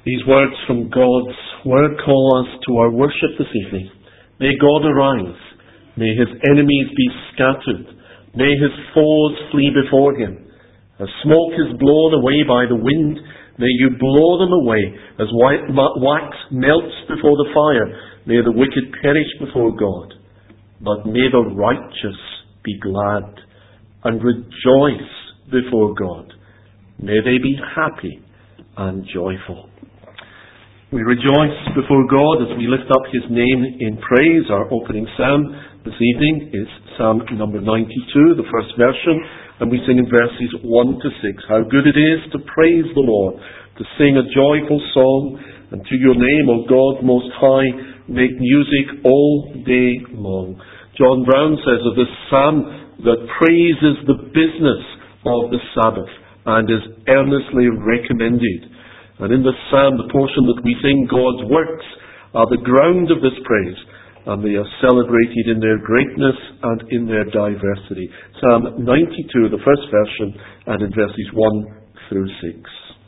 These words from God's Word call us to our worship this evening. May God arise. May His enemies be scattered. May His foes flee before Him. As smoke is blown away by the wind, may you blow them away. As wax melts before the fire, may the wicked perish before God. But may the righteous be glad and rejoice before God. May they be happy and joyful. We rejoice before God as we lift up His name in praise. Our opening psalm this evening is Psalm number 92, the first version, and we sing in verses 1 to 6. How good it is to praise the Lord, to sing a joyful song, and to your name, O God Most High, make music all day long. John Brown says of this psalm that praise is the business of the Sabbath and is earnestly recommended. And in this psalm, the portion that we sing, God's works are the ground of this praise, and they are celebrated in their greatness and in their diversity. Psalm 92, the first version, and in verses 1 through 6.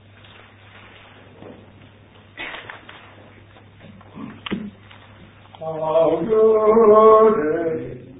How good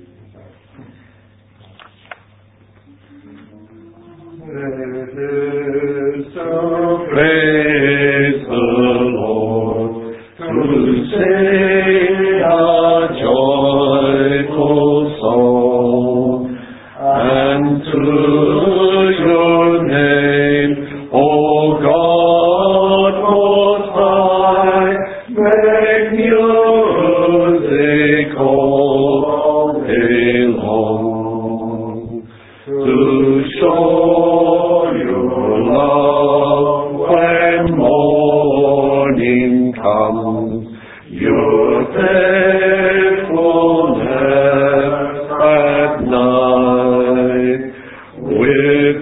it is to praise the Lord, to sing a joyful song, and to your name, O God Most High, make music all day long, to show your love when morning comes, your faithfulness at night, with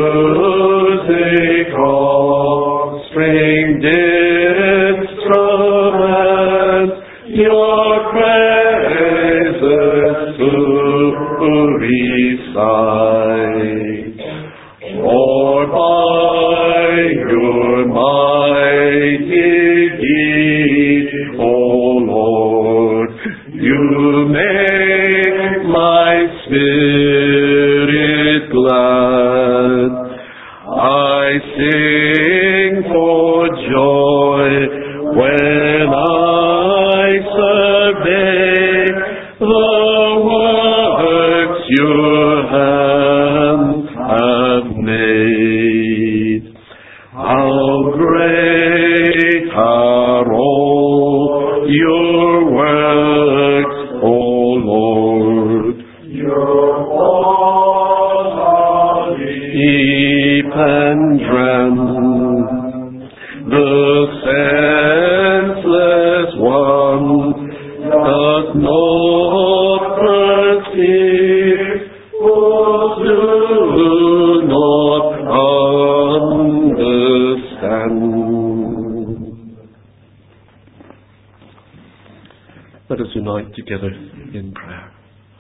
music of stringed instruments, your praises to recite. For by your mighty deed, O Lord, you make my spirit glad. I sing for joy when I survey the works your hands have made. How great are all your works, O Lord! Your walls are deep and grand. The senseless one does not perceive, who do not understand. Let us unite together in prayer.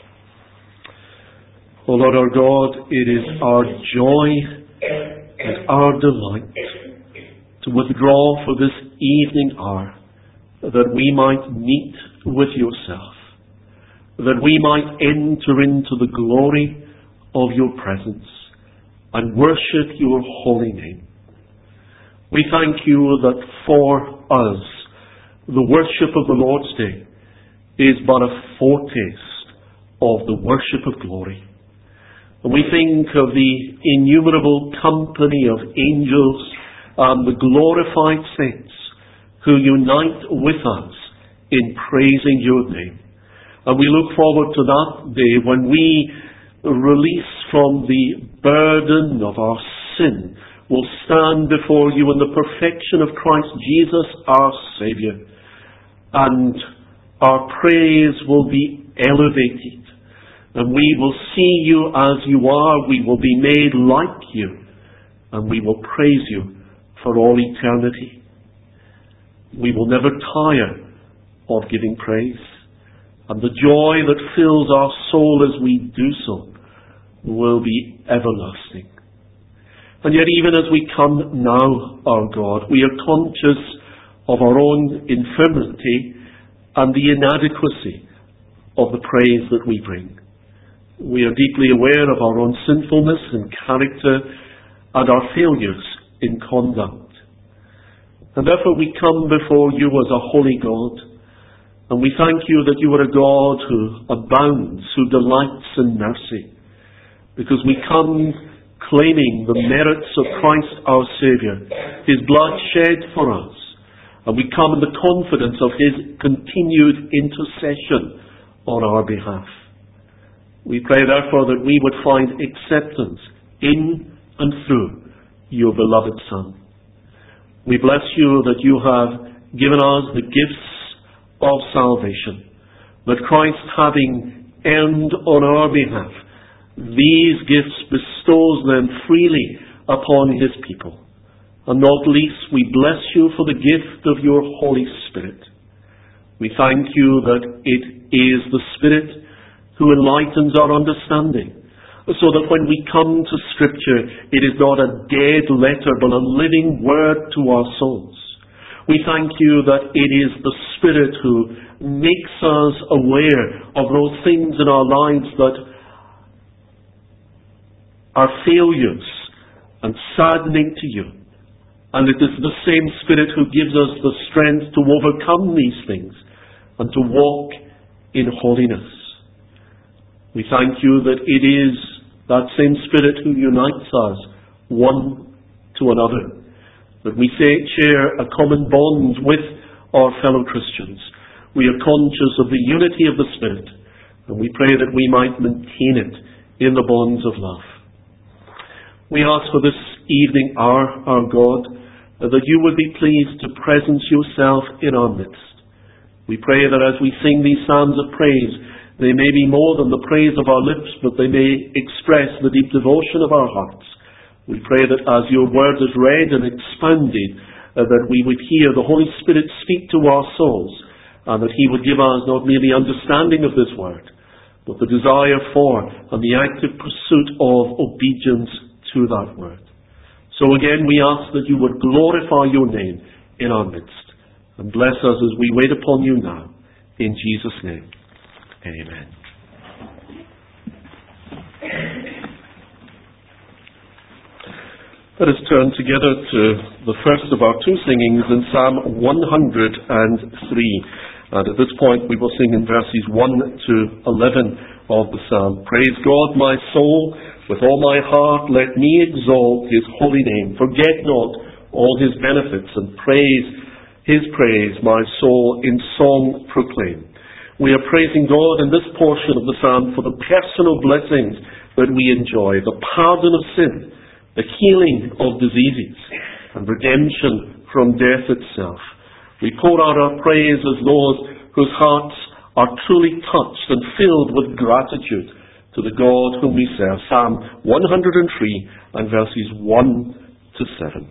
O Lord our God, it is our joy and our delight to withdraw for this evening hour, that we might meet with yourself, that we might enter into the glory of your presence and worship your holy name. We thank you that for us the worship of the Lord's Day is but a foretaste of the worship of glory. And we think of the innumerable company of angels and the glorified saints who unite with us in praising your name. And we look forward to that day when we, released from the burden of our sin, will stand before you in the perfection of Christ Jesus our Saviour. And our praise will be elevated. And we will see you as you are. We will be made like you. And we will praise you for all eternity. We will never tire of giving praise. And the joy that fills our soul as we do so will be everlasting. And yet even as we come now, our God, we are conscious of our own infirmity and the inadequacy of the praise that we bring. We are deeply aware of our own sinfulness and character and our failures in conduct. And therefore we come before you as a holy God, and we thank you that you are a God who abounds, who delights in mercy, because we come claiming the merits of Christ our Saviour, his blood shed for us, and we come in the confidence of his continued intercession on our behalf. We pray therefore that we would find acceptance in and through your beloved Son. We bless you that you have given us the gifts of salvation, that Christ, having earned on our behalf these gifts, bestows them freely upon his people. And not least, we bless you for the gift of your Holy Spirit. We thank you that it is the Spirit who enlightens our understanding, so that when we come to Scripture, it is not a dead letter, but a living word to our souls. We thank you that it is the Spirit who makes us aware of those things in our lives that are failures and saddening to you. And it is the same Spirit who gives us the strength to overcome these things and to walk in holiness. We thank you that it is that same Spirit who unites us one to another, that we share a common bond with our fellow Christians. We are conscious of the unity of the Spirit, and we pray that we might maintain it in the bonds of love. We ask for this evening hour, our God, that you would be pleased to presence yourself in our midst. We pray that as we sing these psalms of praise, they may be more than the praise of our lips, but they may express the deep devotion of our hearts. We pray that as your word is read and expounded, that we would hear the Holy Spirit speak to our souls, and that he would give us not merely understanding of this word, but the desire for and the active pursuit of obedience to that word. So again, we ask that you would glorify your name in our midst, and bless us as we wait upon you now. In Jesus' name, amen. Let us turn together to the first of our two singings in Psalm 103. And at this point we will sing in verses 1 to 11 of the psalm. Praise God, my soul, with all my heart let me exalt his holy name. Forget not all his benefits, and praise his praise, my soul, in song proclaim. We are praising God in this portion of the psalm for the personal blessings that we enjoy, the pardon of sin, the healing of diseases, and redemption from death itself. We pour out our praise as those whose hearts are truly touched and filled with gratitude to the God whom we serve. Psalm 103 and verses 1 to 7.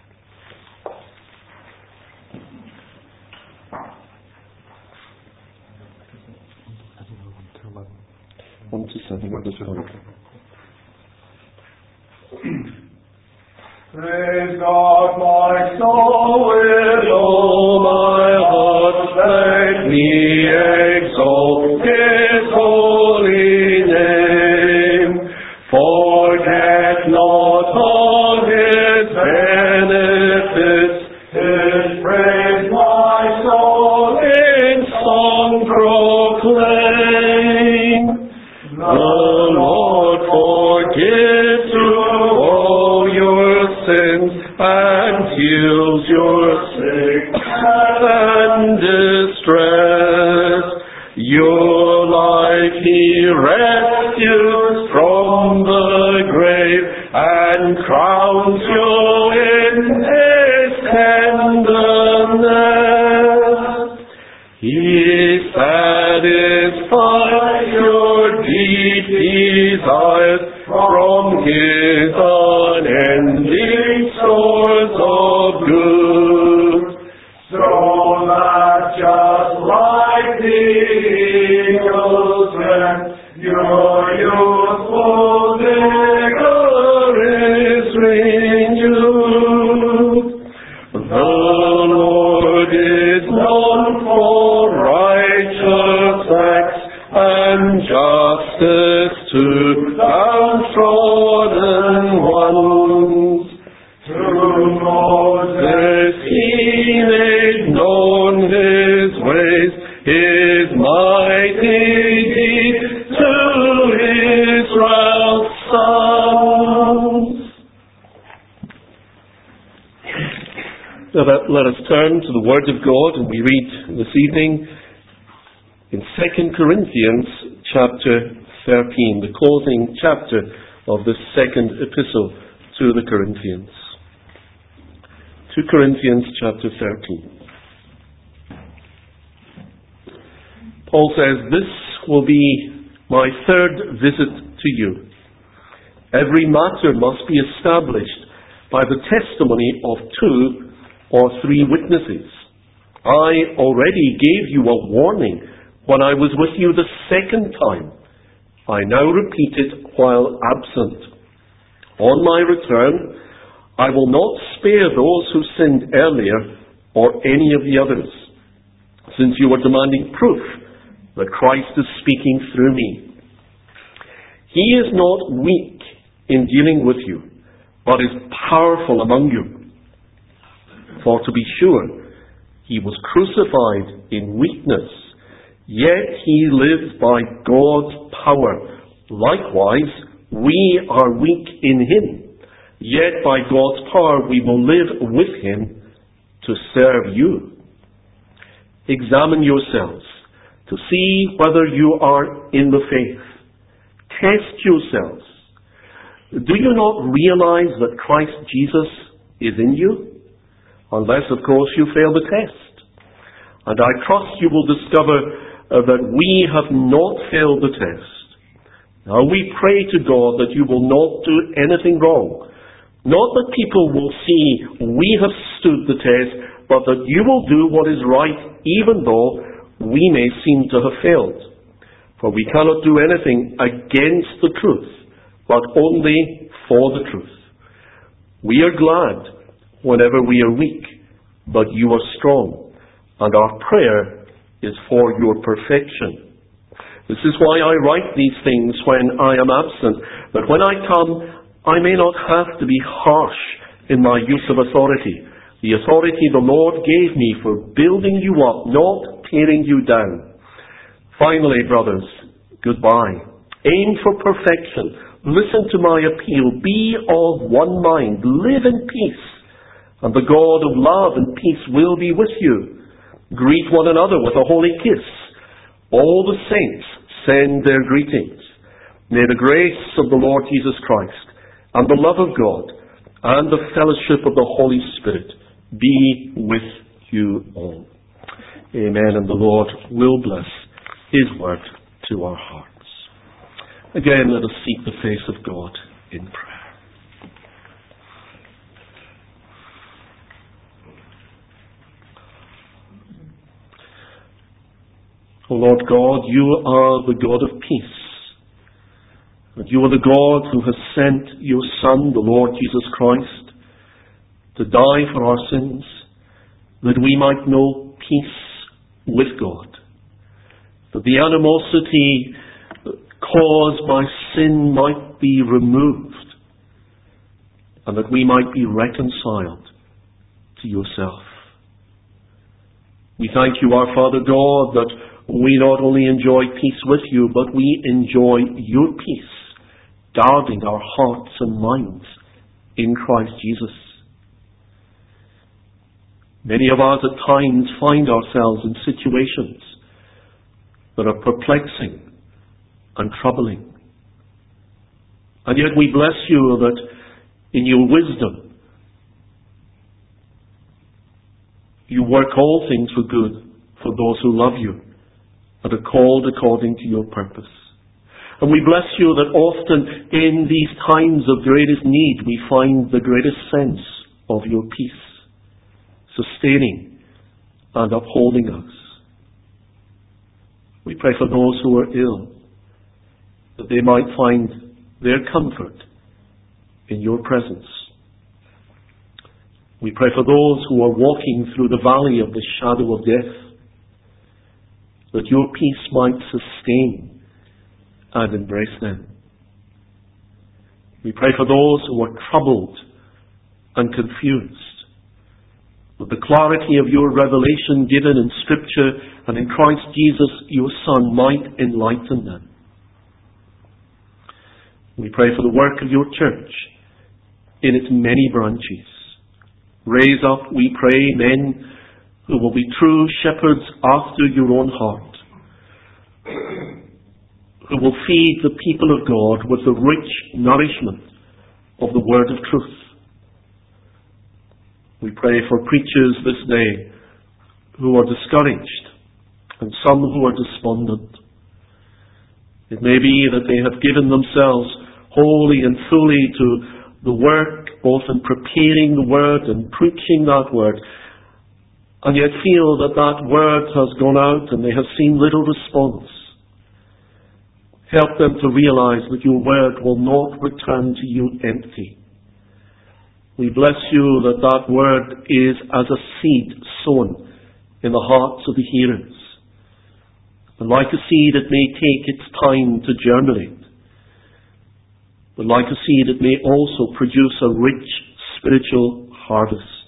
Praise God, my soul, with all my heart, let me exalt his holy name. Forget not all his benefits, his praise my soul in song proclaim. The Lord forgives you all your sins and heals your sick and distress. Your life he rescues from the grave and crowns you in his tenderness. He satisfies your deep desires from his unending stores of good, so that just like the eagle's wings, your youthful vigor is renewed. The Lord is known for righteous acts and justice to downtrodden ones. Through Moses he made known his ways, his mighty deeds to Israel's sons. Now let us turn to the Word of God, and we read this evening in 2 Corinthians chapter 13, the closing chapter of the second epistle to the Corinthians. 2 Corinthians chapter 13. Paul says, "This will be my third visit to you. Every matter must be established by the testimony of 2 or 3 witnesses. I already gave you a warning when I was with you the second time. I now repeat it while absent. On my return, I will not spare those who sinned earlier or any of the others, since you are demanding proof that Christ is speaking through me. He is not weak in dealing with you, but is powerful among you. For to be sure, he was crucified in weakness, yet he lives by God's power. Likewise, we are weak in him, yet by God's power we will live with him to serve you. Examine yourselves to see whether you are in the faith. Test yourselves. Do you not realize that Christ Jesus is in you? Unless, of course, you fail the test. And I trust you will discover that we have not failed the test. Now we pray to God that you will not do anything wrong. Not that people will see we have stood the test, but that you will do what is right, even though we may seem to have failed. For we cannot do anything against the truth, but only for the truth. We are glad whenever we are weak, but you are strong, and our prayer is for your perfection. This is why I write these things when I am absent, that when I come, I may not have to be harsh in my use of authority, the authority the Lord gave me for building you up, not tearing you down. Finally, brothers, goodbye. Aim for perfection. Listen to my appeal. Be of one mind. Live in peace. And the God of love and peace will be with you. Greet one another with a holy kiss. All the saints send their greetings. May the grace of the Lord Jesus Christ and the love of God and the fellowship of the Holy Spirit be with you all. Amen. And the Lord will bless his word to our hearts. Again, let us seek the face of God in prayer. O Lord God, you are the God of peace. And you are the God who has sent your Son, the Lord Jesus Christ, to die for our sins, that we might know peace with God. That the animosity caused by sin might be removed, and that we might be reconciled to yourself. We thank you, our Father God, that we not only enjoy peace with you, but we enjoy your peace, guarding our hearts and minds in Christ Jesus. Many of us at times find ourselves in situations that are perplexing and troubling. And yet we bless you that in your wisdom you work all things for good for those who love you and are called according to your purpose. And we bless you that often in these times of greatest need we find the greatest sense of your peace, sustaining and upholding us. We pray for those who are ill, that they might find their comfort in your presence. We pray for those who are walking through the valley of the shadow of death, that your peace might sustain and embrace them. We pray for those who are troubled and confused, that the clarity of your revelation given in Scripture and in Christ Jesus, your Son, might enlighten them. We pray for the work of your church in its many branches. Raise up, we pray, men who will be true shepherds after your own heart, who will feed the people of God with the rich nourishment of the word of truth. We pray for preachers this day who are discouraged and some who are despondent. It may be that they have given themselves wholly and fully to the work, both in preparing the word and preaching that word, and yet feel that that word has gone out and they have seen little response. Help them to realize that your word will not return to you empty. We bless you that that word is as a seed sown in the hearts of the hearers. And like a seed, it may take its time to germinate. But like a seed, it may also produce a rich spiritual harvest.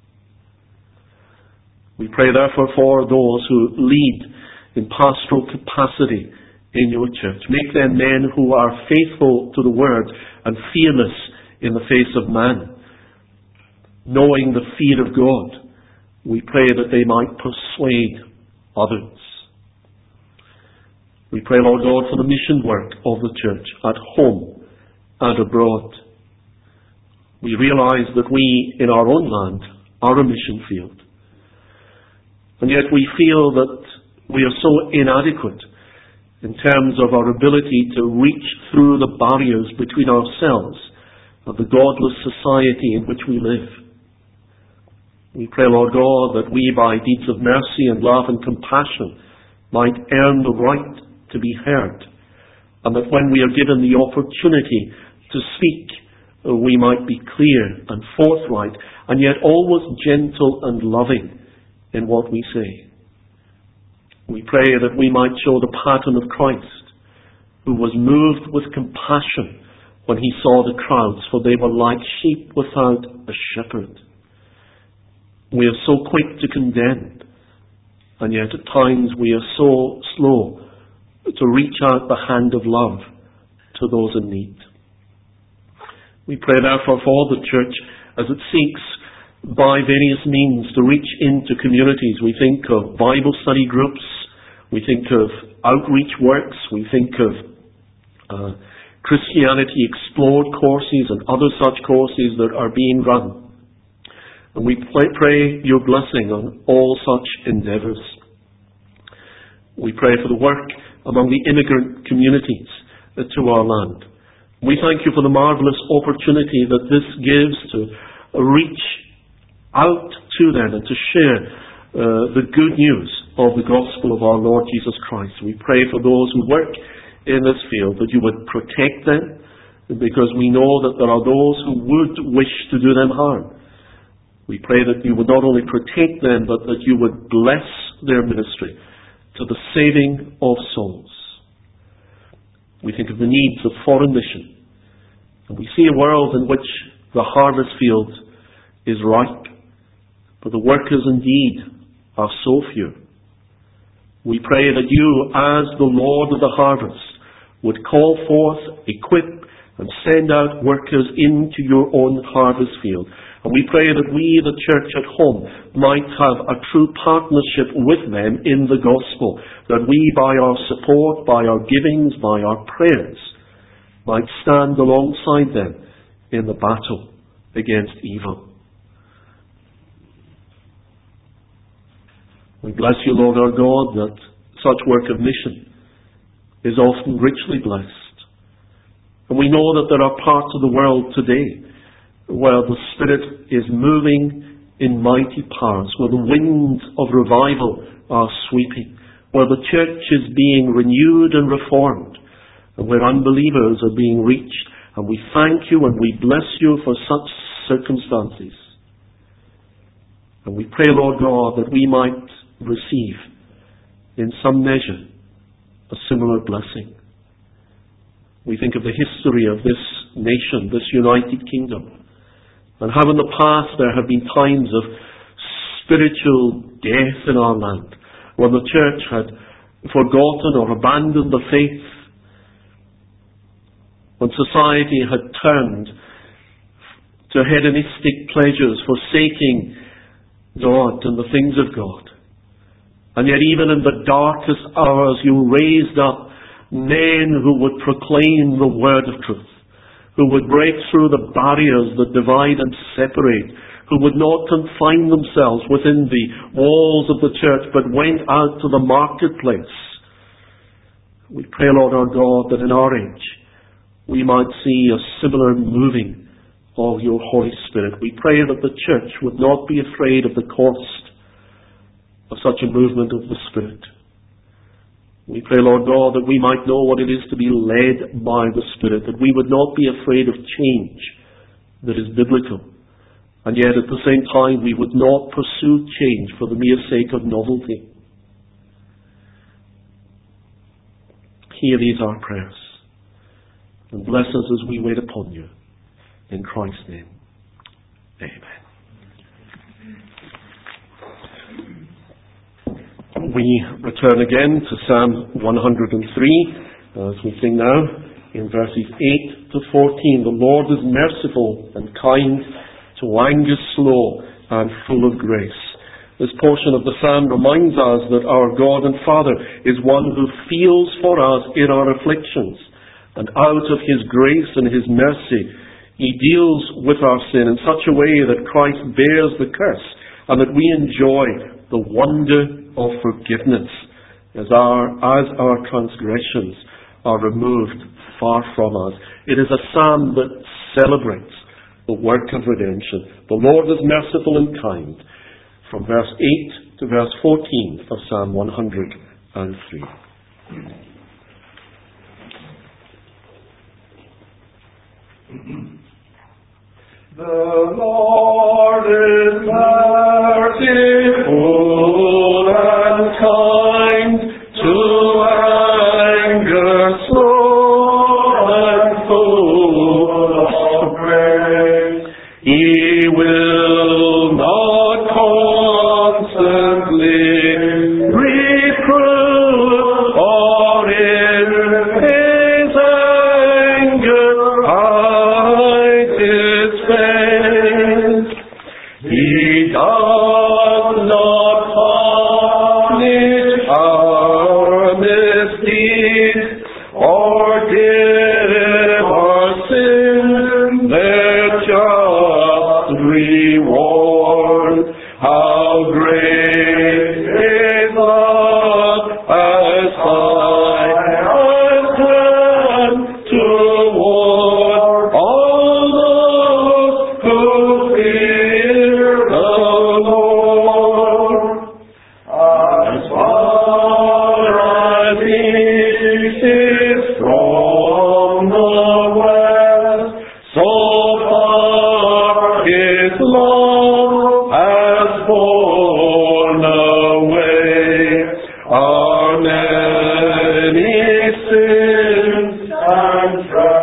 We pray therefore for those who lead in pastoral capacity in your church. Make them men who are faithful to the word and fearless in the face of man. Knowing the fear of God, we pray that they might persuade others. We pray, Lord God, for the mission work of the church at home and abroad. We realize that we, in our own land, are a mission field. And yet we feel that we are so inadequate in terms of our ability to reach through the barriers between ourselves and the godless society in which we live. We pray, Lord God, that we, by deeds of mercy and love and compassion, might earn the right to be heard, and that when we are given the opportunity to speak, we might be clear and forthright, and yet always gentle and loving in what we say. We pray that we might show the pattern of Christ, who was moved with compassion when he saw the crowds, for they were like sheep without a shepherd. We are so quick to condemn, and yet at times we are so slow to reach out the hand of love to those in need. We pray therefore for the church as it seeks by various means to reach into communities. We think of Bible study groups, we think of outreach works, we think of Christianity Explored courses and other such courses that are being run. And we pray your blessing on all such endeavours. We pray for the work among the immigrant communities to our land. We thank you for the marvellous opportunity that this gives to reach out to them and to share the good news of the gospel of our Lord Jesus Christ. We pray for those who work in this field that you would protect them, because we know that there are those who would wish to do them harm. We pray that you would not only protect them, but that you would bless their ministry to the saving of souls. We think of the needs of foreign mission, and we see a world in which the harvest field is ripe, but the workers indeed are so few. We pray that you, as the Lord of the harvest, would call forth, equip, and send out workers into your own harvest field. And we pray that we, the church at home, might have a true partnership with them in the gospel, that we, by our support, by our givings, by our prayers, might stand alongside them in the battle against evil. We bless you, Lord our God, that such work of mission is often richly blessed. And we know that there are parts of the world today where the Spirit is moving in mighty powers, where the winds of revival are sweeping, where the church is being renewed and reformed, and where unbelievers are being reached. And we thank you and we bless you for such circumstances. And we pray, Lord God, that we might receive in some measure a similar blessing. We think of the history of this nation, this United Kingdom, and how in the past there have been times of spiritual death in our land, when the church had forgotten or abandoned the faith, when society had turned to hedonistic pleasures, forsaking God and the things of God. And yet even in the darkest hours you raised up men who would proclaim the word of truth, who would break through the barriers that divide and separate, who would not confine themselves within the walls of the church, but went out to the marketplace. We pray, Lord our God, that in our age we might see a similar moving of your Holy Spirit. We pray that the church would not be afraid of the cost of such a movement of the Spirit. We pray, Lord God, that we might know what it is to be led by the Spirit, that we would not be afraid of change that is biblical, and yet at the same time we would not pursue change for the mere sake of novelty. Hear these our prayers, and bless us as we wait upon you. In Christ's name, amen. We return again to Psalm 103, as we sing now, in verses 8 to 14. The Lord is merciful and kind, to anger slow, and full of grace. This portion of the psalm reminds us that our God and Father is one who feels for us in our afflictions, and out of His grace and His mercy, He deals with our sin in such a way that Christ bears the curse, and that we enjoy the wonder of forgiveness as our transgressions are removed far from us. It is a psalm that celebrates the work of redemption. The Lord is merciful and kind, from verse 8 to verse 14 of Psalm 103. The Lord is merciful and kind, to anger slow and full of grace. He will not constantly reprove, or in His anger hide His face. He does not punish our misdeeds, or give our sin their just reward. How great His love, as high as heaven, toward all those who fear the Lord. As far as east is from the west, so far His love has borne away our many sins and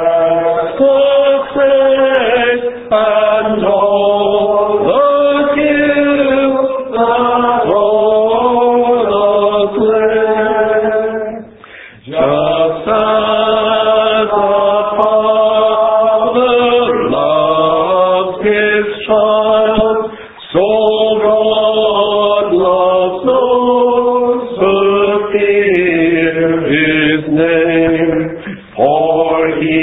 trespasses, and all the guilt that on us lay. Just as a father loves his child, so God loves those who fear His name. For He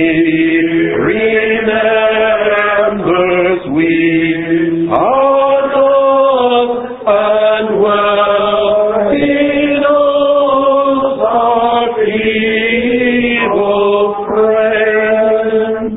remembers we are lost and well He knows our feeble frame.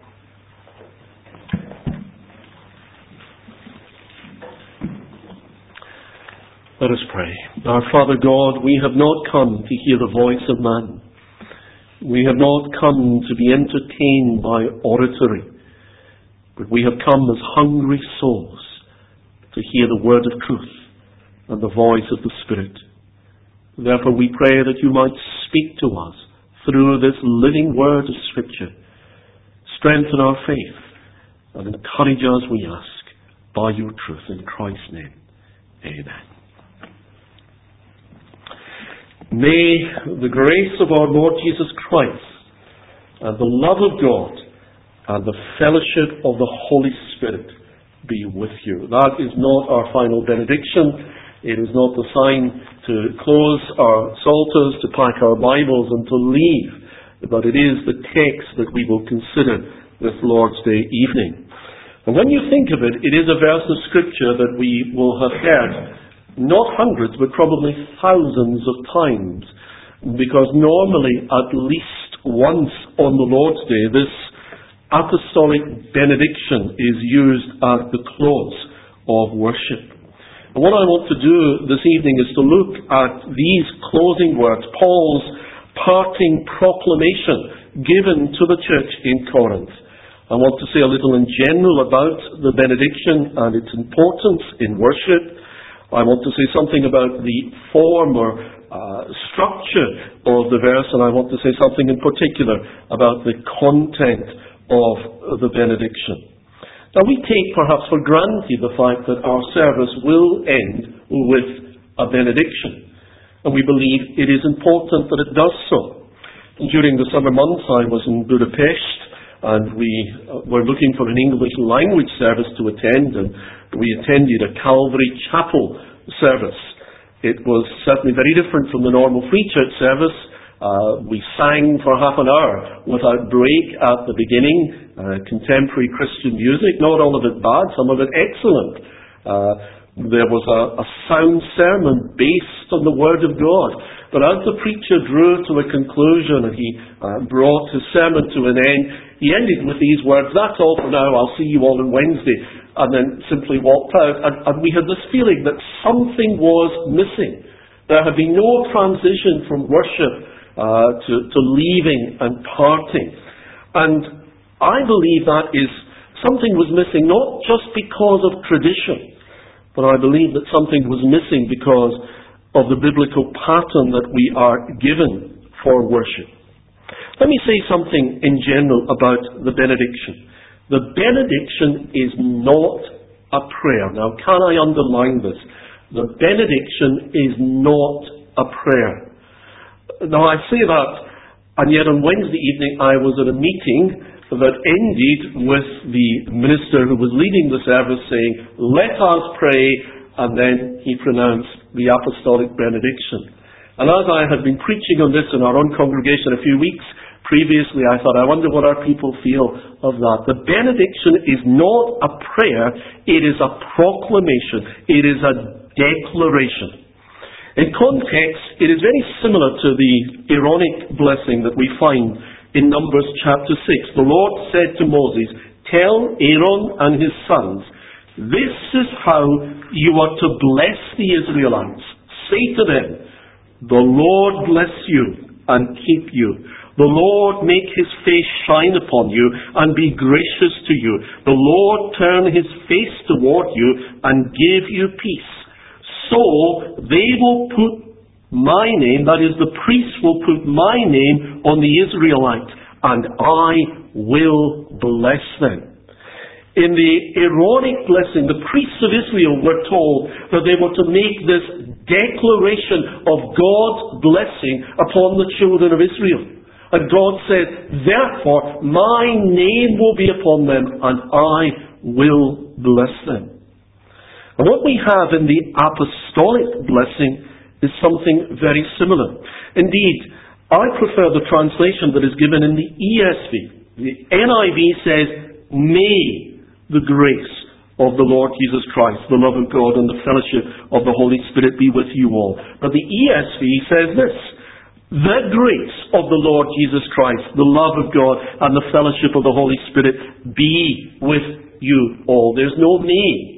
Let us pray. Our Father God, we have not come to hear the voice of man. We have not come to be entertained by oratory, but we have come as hungry souls to to hear the word of truth and the voice of the Spirit. Therefore we pray that you might speak to us through this living word of Scripture. Strengthen our faith and encourage us, we ask, by your truth. In Christ's name, amen. May the grace of our Lord Jesus Christ and the love of God and the fellowship of the Holy Spirit be with you. That is not our final benediction. It is not the sign to close our psalters, to pack our Bibles and to leave, but it is the text that we will consider this Lord's Day evening. And when you think of it, it is a verse of Scripture that we will have heard not hundreds, but probably thousands of times, because normally at least once on the Lord's Day this apostolic benediction is used at the close of worship. And what I want to do this evening is to look at these closing words, Paul's parting proclamation given to the church in Corinth. I want to say a little in general about the benediction and its importance in worship. I want to say something about the form or structure of the verse, and I want to say something in particular about the content of the benediction. Now, we take perhaps for granted the fact that our service will end with a benediction, and we believe it is important that it does so. During the summer months, I was in Budapest, and we were looking for an English language service to attend, and we attended a Calvary Chapel service. It was certainly very different from the normal free church service. We sang for half an hour without break at the beginning, contemporary Christian music, not all of it bad, some of it excellent. There was a sound sermon based on the Word of God. But as the preacher drew to a conclusion and he brought his sermon to an end, he ended with these words, "That's all for now, I'll see you all on Wednesday," and then simply walked out. And we had this feeling that something was missing. There had been no transition from worship to leaving and parting. And I believe that is something was missing, not just because of tradition, but I believe that something was missing because of the biblical pattern that we are given for worship. Let me say something in general about the benediction. The benediction is not a prayer. Now, can I underline this? The benediction is not a prayer. Now, I say that, and yet on Wednesday evening I was at a meeting that ended with the minister who was leading the service saying, "Let us pray," and then he pronounced the apostolic benediction. And as I had been preaching on this in our own congregation a few weeks previously, I thought, I wonder what our people feel of that. The benediction is not a prayer, it is a proclamation, it is a declaration. In context, it is very similar to the Aaronic blessing that we find in Numbers chapter 6. The Lord said to Moses, "Tell Aaron and his sons, this is how you are to bless the Israelites. Say to them, the Lord bless you and keep you. The Lord make his face shine upon you and be gracious to you. The Lord turn his face toward you and give you peace. So they will put my name," that is, the priests will put my name on the Israelites, "and I will bless them." In the Aaronic blessing, the priests of Israel were told that they were to make this declaration of God's blessing upon the children of Israel. And God said, "Therefore, my name will be upon them, and I will bless them." And what we have in the apostolic blessing is something very similar. Indeed, I prefer the translation that is given in the ESV. The NIV says, "May the grace of the Lord Jesus Christ, the love of God, and the fellowship of the Holy Spirit be with you all." But the ESV says this, "The grace of the Lord Jesus Christ, the love of God, and the fellowship of the Holy Spirit be with you all." There's no may.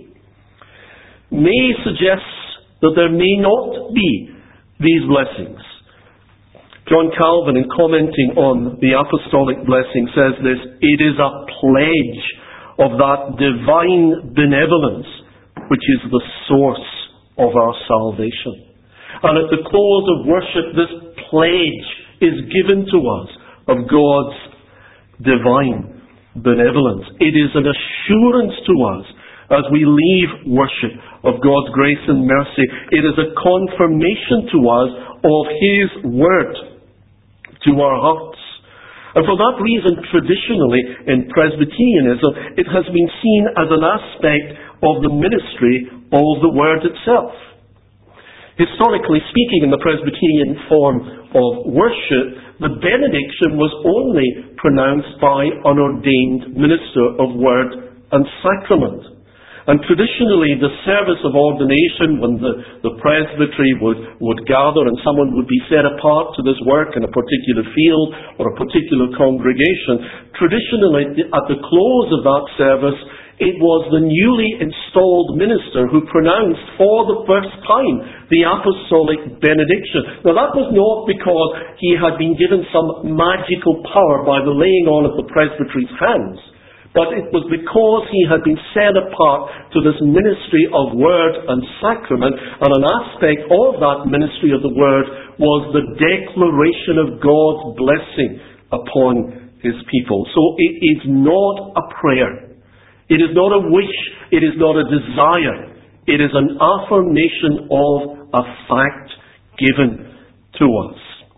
May suggests that there may not be these blessings. John Calvin, in commenting on the apostolic blessing, says this, "It is a pledge of that divine benevolence which is the source of our salvation. And at the close of worship, this pledge is given to us of God's divine benevolence. It is an assurance to us as we leave worship of God's grace and mercy. It is a confirmation to us of His Word to our hearts. And for that reason, traditionally in Presbyterianism, it has been seen as an aspect of the ministry of the Word itself. Historically speaking, in the Presbyterian form of worship, the benediction was only pronounced by an ordained minister of Word and Sacrament. And traditionally, the service of ordination, when the presbytery would gather and someone would be set apart to this work in a particular field or a particular congregation, traditionally, at the close of that service, it was the newly installed minister who pronounced for the first time the apostolic benediction. Now that was not because he had been given some magical power by the laying on of the presbytery's hands, but it was because he had been set apart to this ministry of Word and Sacrament, and an aspect of that ministry of the Word was the declaration of God's blessing upon His people. So it is not a prayer. It is not a wish. It is not a desire. It is an affirmation of a fact given to us.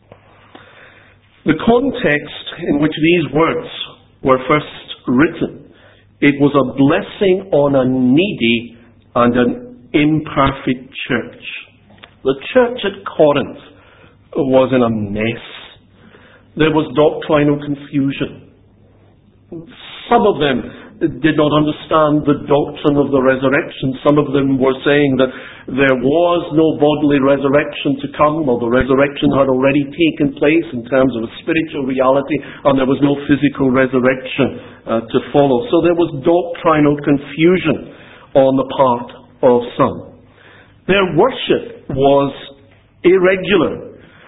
The context in which these words were first written, it was a blessing on a needy and an imperfect church. The church at Corinth was in a mess. There was doctrinal confusion. Some of them did not understand the doctrine of the resurrection. Some of them were saying that there was no bodily resurrection to come, or the resurrection had already taken place in terms of a spiritual reality, and there was no physical resurrection to follow. So there was doctrinal confusion on the part of some. Their worship was irregular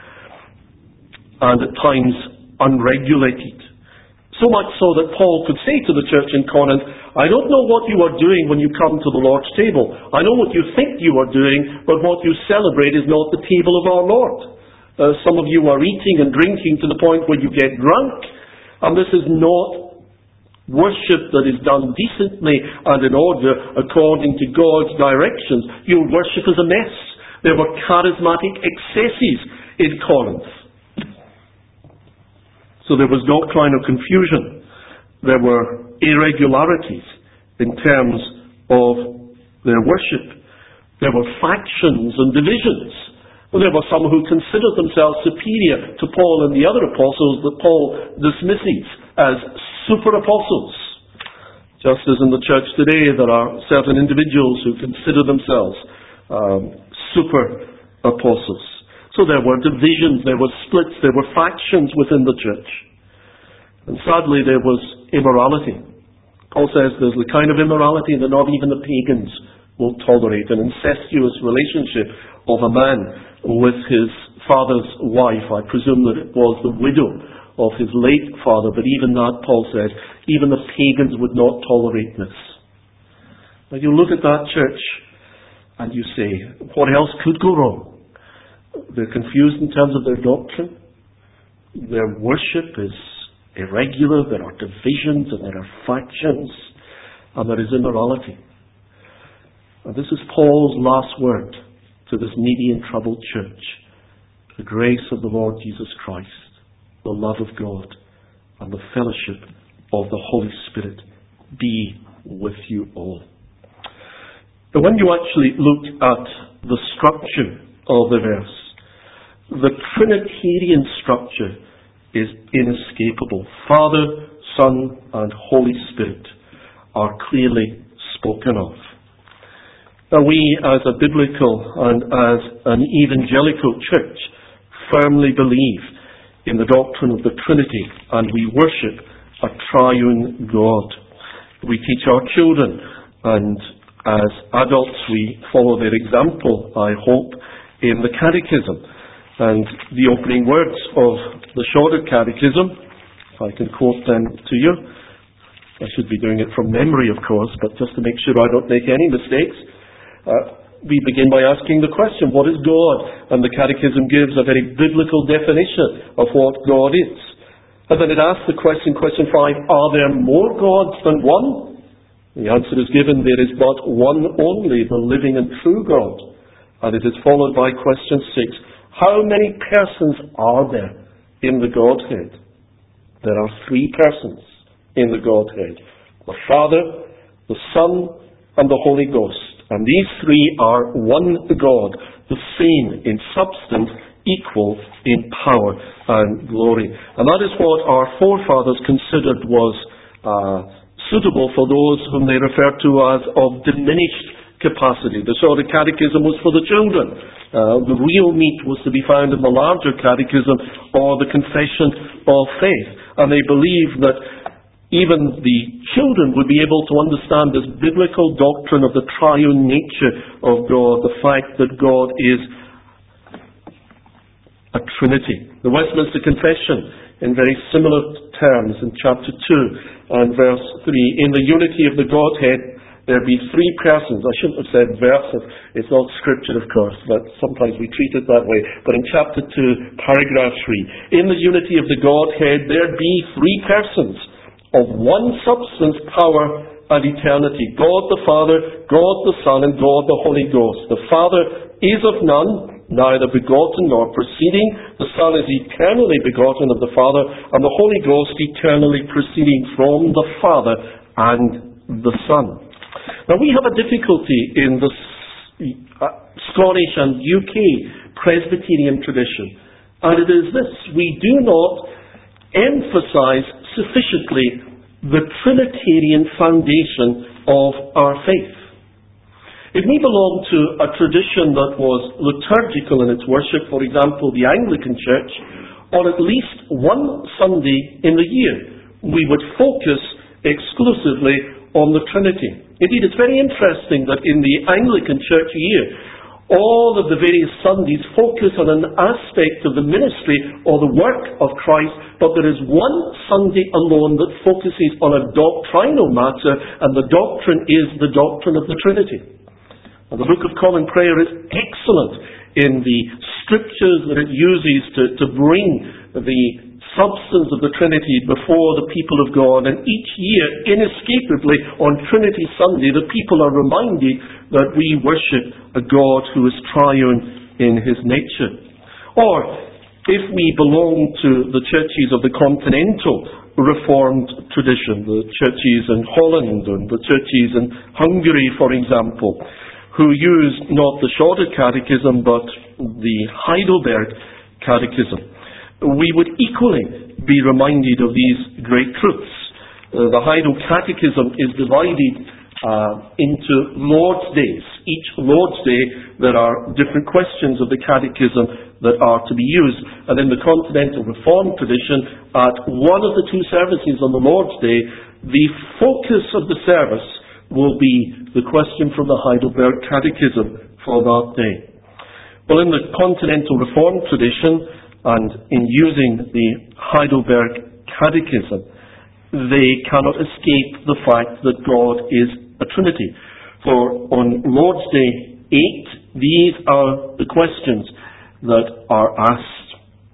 and at times unregulated. So much so that Paul could say to the church in Corinth, I don't know what you are doing when you come to the Lord's table. I know what you think you are doing, but what you celebrate is not the table of our Lord. Some of you are eating and drinking to the point where you get drunk, and this is not worship that is done decently and in order according to God's directions. Your worship is a mess. There were charismatic excesses in Corinth. So there was doctrinal confusion. There were irregularities in terms of their worship. There were factions and divisions. There were some who considered themselves superior to Paul and the other apostles that Paul dismisses as super apostles. Just as in the church today there are certain individuals who consider themselves super apostles. So there were divisions, there were splits, there were factions within the church. And sadly there was immorality. Paul says there's the kind of immorality that not even the pagans will tolerate. An incestuous relationship of a man with his father's wife. I presume that it was the widow of his late father, but even that, Paul says, even the pagans would not tolerate this. Now you look at that church and you say, what else could go wrong? They're confused in terms of their doctrine. Their worship is irregular. There are divisions and there are factions. And there is immorality. And this is Paul's last word to this needy and troubled church. The grace of the Lord Jesus Christ, the love of God, and the fellowship of the Holy Spirit be with you all. But when you actually look at the structure of the verse, the Trinitarian structure is inescapable. Father, Son, and Holy Spirit are clearly spoken of. Now we, as a biblical and as an evangelical church, firmly believe in the doctrine of the Trinity, and we worship a triune God. We teach our children, and as adults we follow their example, I hope, in the Catechism. And the opening words of the Shorter Catechism, if I can quote them to you. I should be doing it from memory, of course, but just to make sure I don't make any mistakes. We begin by asking the question, what is God? And the Catechism gives a very biblical definition of what God is. And then it asks the question 5, are there more gods than one? The answer is given, there is but one only, the living and true God. And it is followed by question 6, how many persons are there in the Godhead? There are 3 persons in the Godhead, the Father, the Son, and the Holy Ghost. And these 3 are one God, the same in substance, equal in power and glory. And that is what our forefathers considered was suitable for those whom they refer to as of diminished capacity. The sort of catechism was for the children. The real meat was to be found in the larger catechism or the confession of faith. And they believed that even the children would be able to understand this biblical doctrine of the triune nature of God, the fact that God is a Trinity. The Westminster Confession, in very similar terms, in chapter 2 and verse 3, in the unity of the Godhead, there be 3 persons. I shouldn't have said verses. It's not scripture, of course, but sometimes we treat it that way. But in chapter 2, paragraph 3, in the unity of the Godhead, there be 3 persons of one substance, power, and eternity. God the Father, God the Son, and God the Holy Ghost. The Father is of none, neither begotten nor proceeding. The Son is eternally begotten of the Father, and the Holy Ghost eternally proceeding from the Father and the Son. Now we have a difficulty in the Scottish and UK Presbyterian tradition, and it is this: we do not emphasize sufficiently the Trinitarian foundation of our faith. If we belong to a tradition that was liturgical in its worship, for example, the Anglican Church, on at least one Sunday in the year, we would focus exclusively on the Trinity. Indeed, it's very interesting that in the Anglican Church year, all of the various Sundays focus on an aspect of the ministry or the work of Christ, but there is one Sunday alone that focuses on a doctrinal matter, and the doctrine is the doctrine of the Trinity. And the Book of Common Prayer is excellent in the scriptures that it uses to bring the substance of the Trinity before the people of God. And each year, inescapably, on Trinity Sunday, the people are reminded that we worship a God who is triune in his nature. Or, if we belong to the churches of the continental Reformed tradition, the churches in Holland and the churches in Hungary, for example, who use not the Shorter Catechism but the Heidelberg Catechism, we would equally be reminded of these great truths. The Heidelberg Catechism is divided into Lord's Days. Each Lord's Day there are different questions of the Catechism that are to be used. And in the Continental Reformed tradition, at one of the 2 services on the Lord's Day, the focus of the service will be the question from the Heidelberg Catechism for that day. Well, in the Continental Reformed tradition, and in using the Heidelberg Catechism, they cannot escape the fact that God is a Trinity. For on Lord's Day 8, these are the questions that are asked.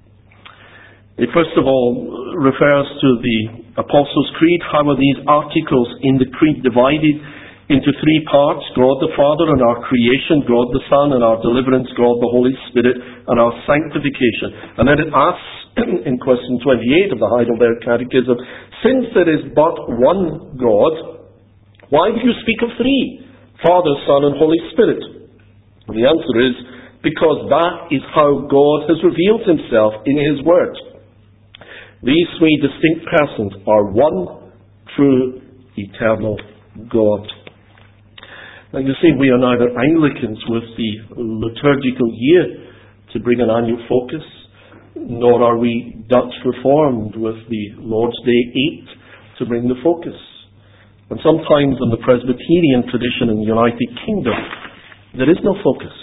It first of all refers to the Apostles' Creed. How are these articles in the Creed divided? Into 3 parts: God the Father and our creation, God the Son and our deliverance, God the Holy Spirit and our sanctification. And then it asks in question 28 of the Heidelberg Catechism, since there is but one God, why do you speak of 3? Father, Son and Holy Spirit. And the answer is, because that is how God has revealed himself in his Word. These 3 distinct persons are one true eternal God. Now you see, we are neither Anglicans with the liturgical year to bring an annual focus, nor are we Dutch Reformed with the Lord's Day 8 to bring the focus. And sometimes in the Presbyterian tradition in the United Kingdom, there is no focus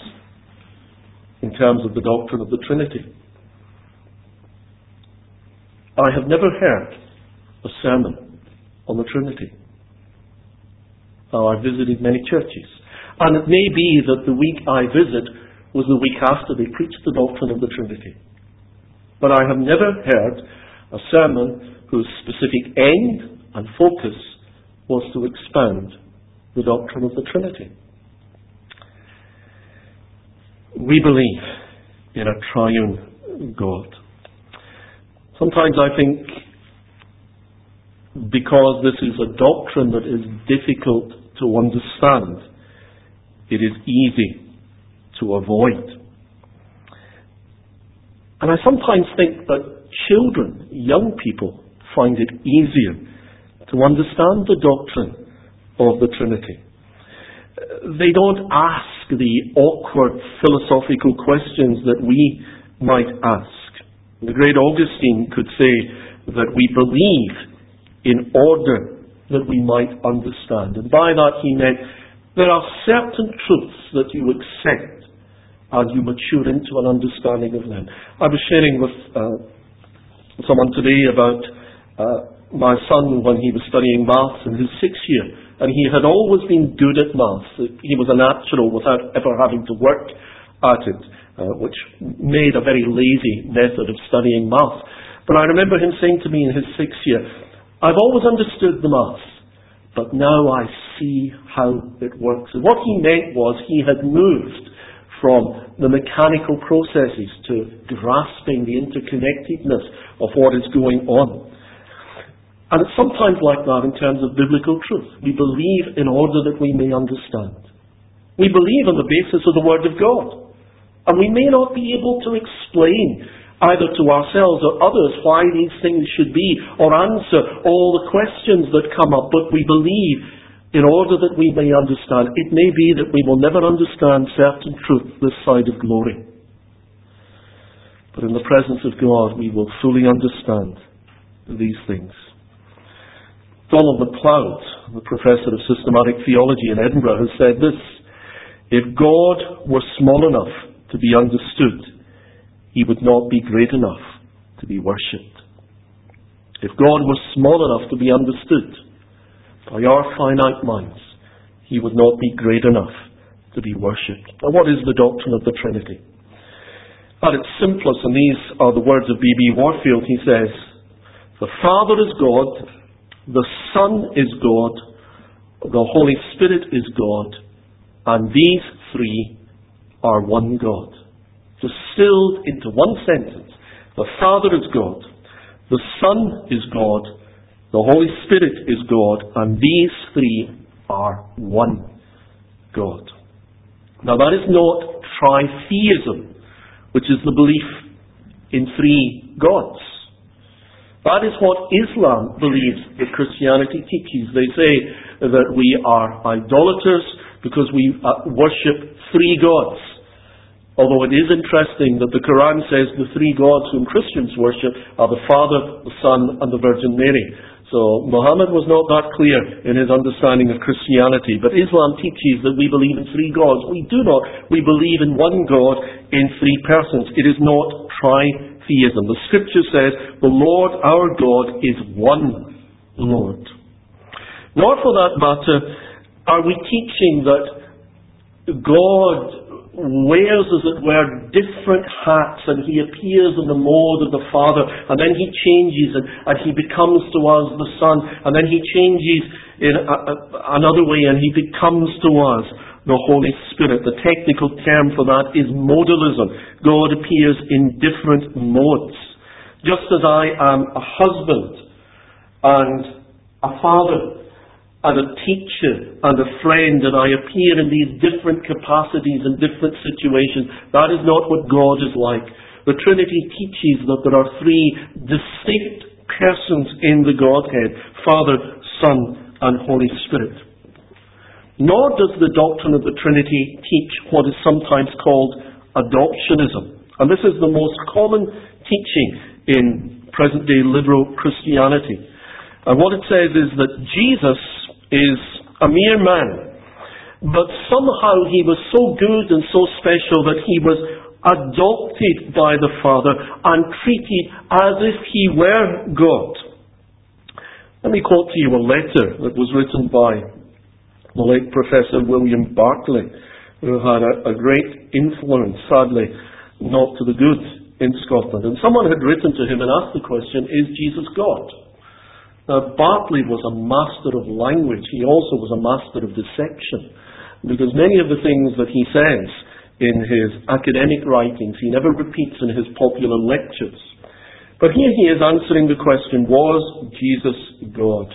in terms of the doctrine of the Trinity. I have never heard a sermon on the Trinity. Now, I've visited many churches, And it may be that the week I visit was the week after they preached the doctrine of the Trinity. But I have never heard a sermon whose specific end and focus was to expound the doctrine of the Trinity. We believe in a triune God. Sometimes I think because this is a doctrine that is difficult to understand, it is easy to avoid. And I sometimes think that children, young people, find it easier to understand the doctrine of the Trinity. They don't ask the awkward philosophical questions that we might ask. The great Augustine could say that we believe in order that we might understand. And by that he meant there are certain truths that you accept as you mature into an understanding of them. I was sharing with someone today about my son when he was studying maths in his 6th year. And he had always been good at maths. He was a natural without ever having to work at it, which made a very lazy method of studying maths. But I remember him saying to me in his 6th year, I've always understood the maths, but now I see how it works. And what he meant was he had moved from the mechanical processes to grasping the interconnectedness of what is going on. And it's sometimes like that in terms of biblical truth. We believe in order that we may understand. We believe on the basis of the Word of God. And we may not be able to explain either to ourselves or others why these things should be, or answer all the questions that come up, but we believe in order that we may understand. It may be that we will never understand certain truth this side of glory. But in the presence of God, we will fully understand these things. Donald MacLeod, the professor of systematic theology in Edinburgh, has said this: if God were small enough to be understood, he would not be great enough to be worshipped. If God were small enough to be understood by our finite minds, he would not be great enough to be worshipped. Now, what is the doctrine of the Trinity? At its simplest, and these are the words of B.B. Warfield, he says, the Father is God, the Son is God, the Holy Spirit is God, and these three are one God. Distilled into one sentence, the Father is God, the Son is God, the Holy Spirit is God, and these three are one God. Now that is not tritheism, which is the belief in three gods. That is what Islam believes that Christianity teaches. They say that we are idolaters because we worship three gods. Although it is interesting that the Quran says the three gods whom Christians worship are the Father, the Son, and the Virgin Mary. So Muhammad was not that clear in his understanding of Christianity. But Islam teaches that we believe in three gods. We do not. We believe in one God in three persons. It is not tritheism. The Scripture says the Lord our God is one Lord. Nor for that matter are we teaching that God wears, as it were, different hats, and he appears in the mode of the Father, and then he changes and he becomes to us the Son, and then he changes in another way and he becomes to us the Holy Spirit. The technical term for that is modalism. God appears in different modes. Just as I am a husband and a father and a teacher and a friend, and I appear in these different capacities and different situations, that is not what God is like. The Trinity teaches that there are three distinct persons in the Godhead: Father, Son, and Holy Spirit. Nor does the doctrine of the Trinity teach what is sometimes called adoptionism. And this is the most common teaching in present-day liberal Christianity. And what it says is that Jesus is a mere man, but somehow he was so good and so special that he was adopted by the Father and treated as if he were God. Let me quote to you a letter that was written by the late Professor William Barclay, who had a great influence, sadly not to the good, in Scotland. And someone had written to him and asked the question, is Jesus God? Now, Barclay was a master of language. He also was a master of deception, because many of the things that he says in his academic writings, he never repeats in his popular lectures. But here he is answering the question, was Jesus God?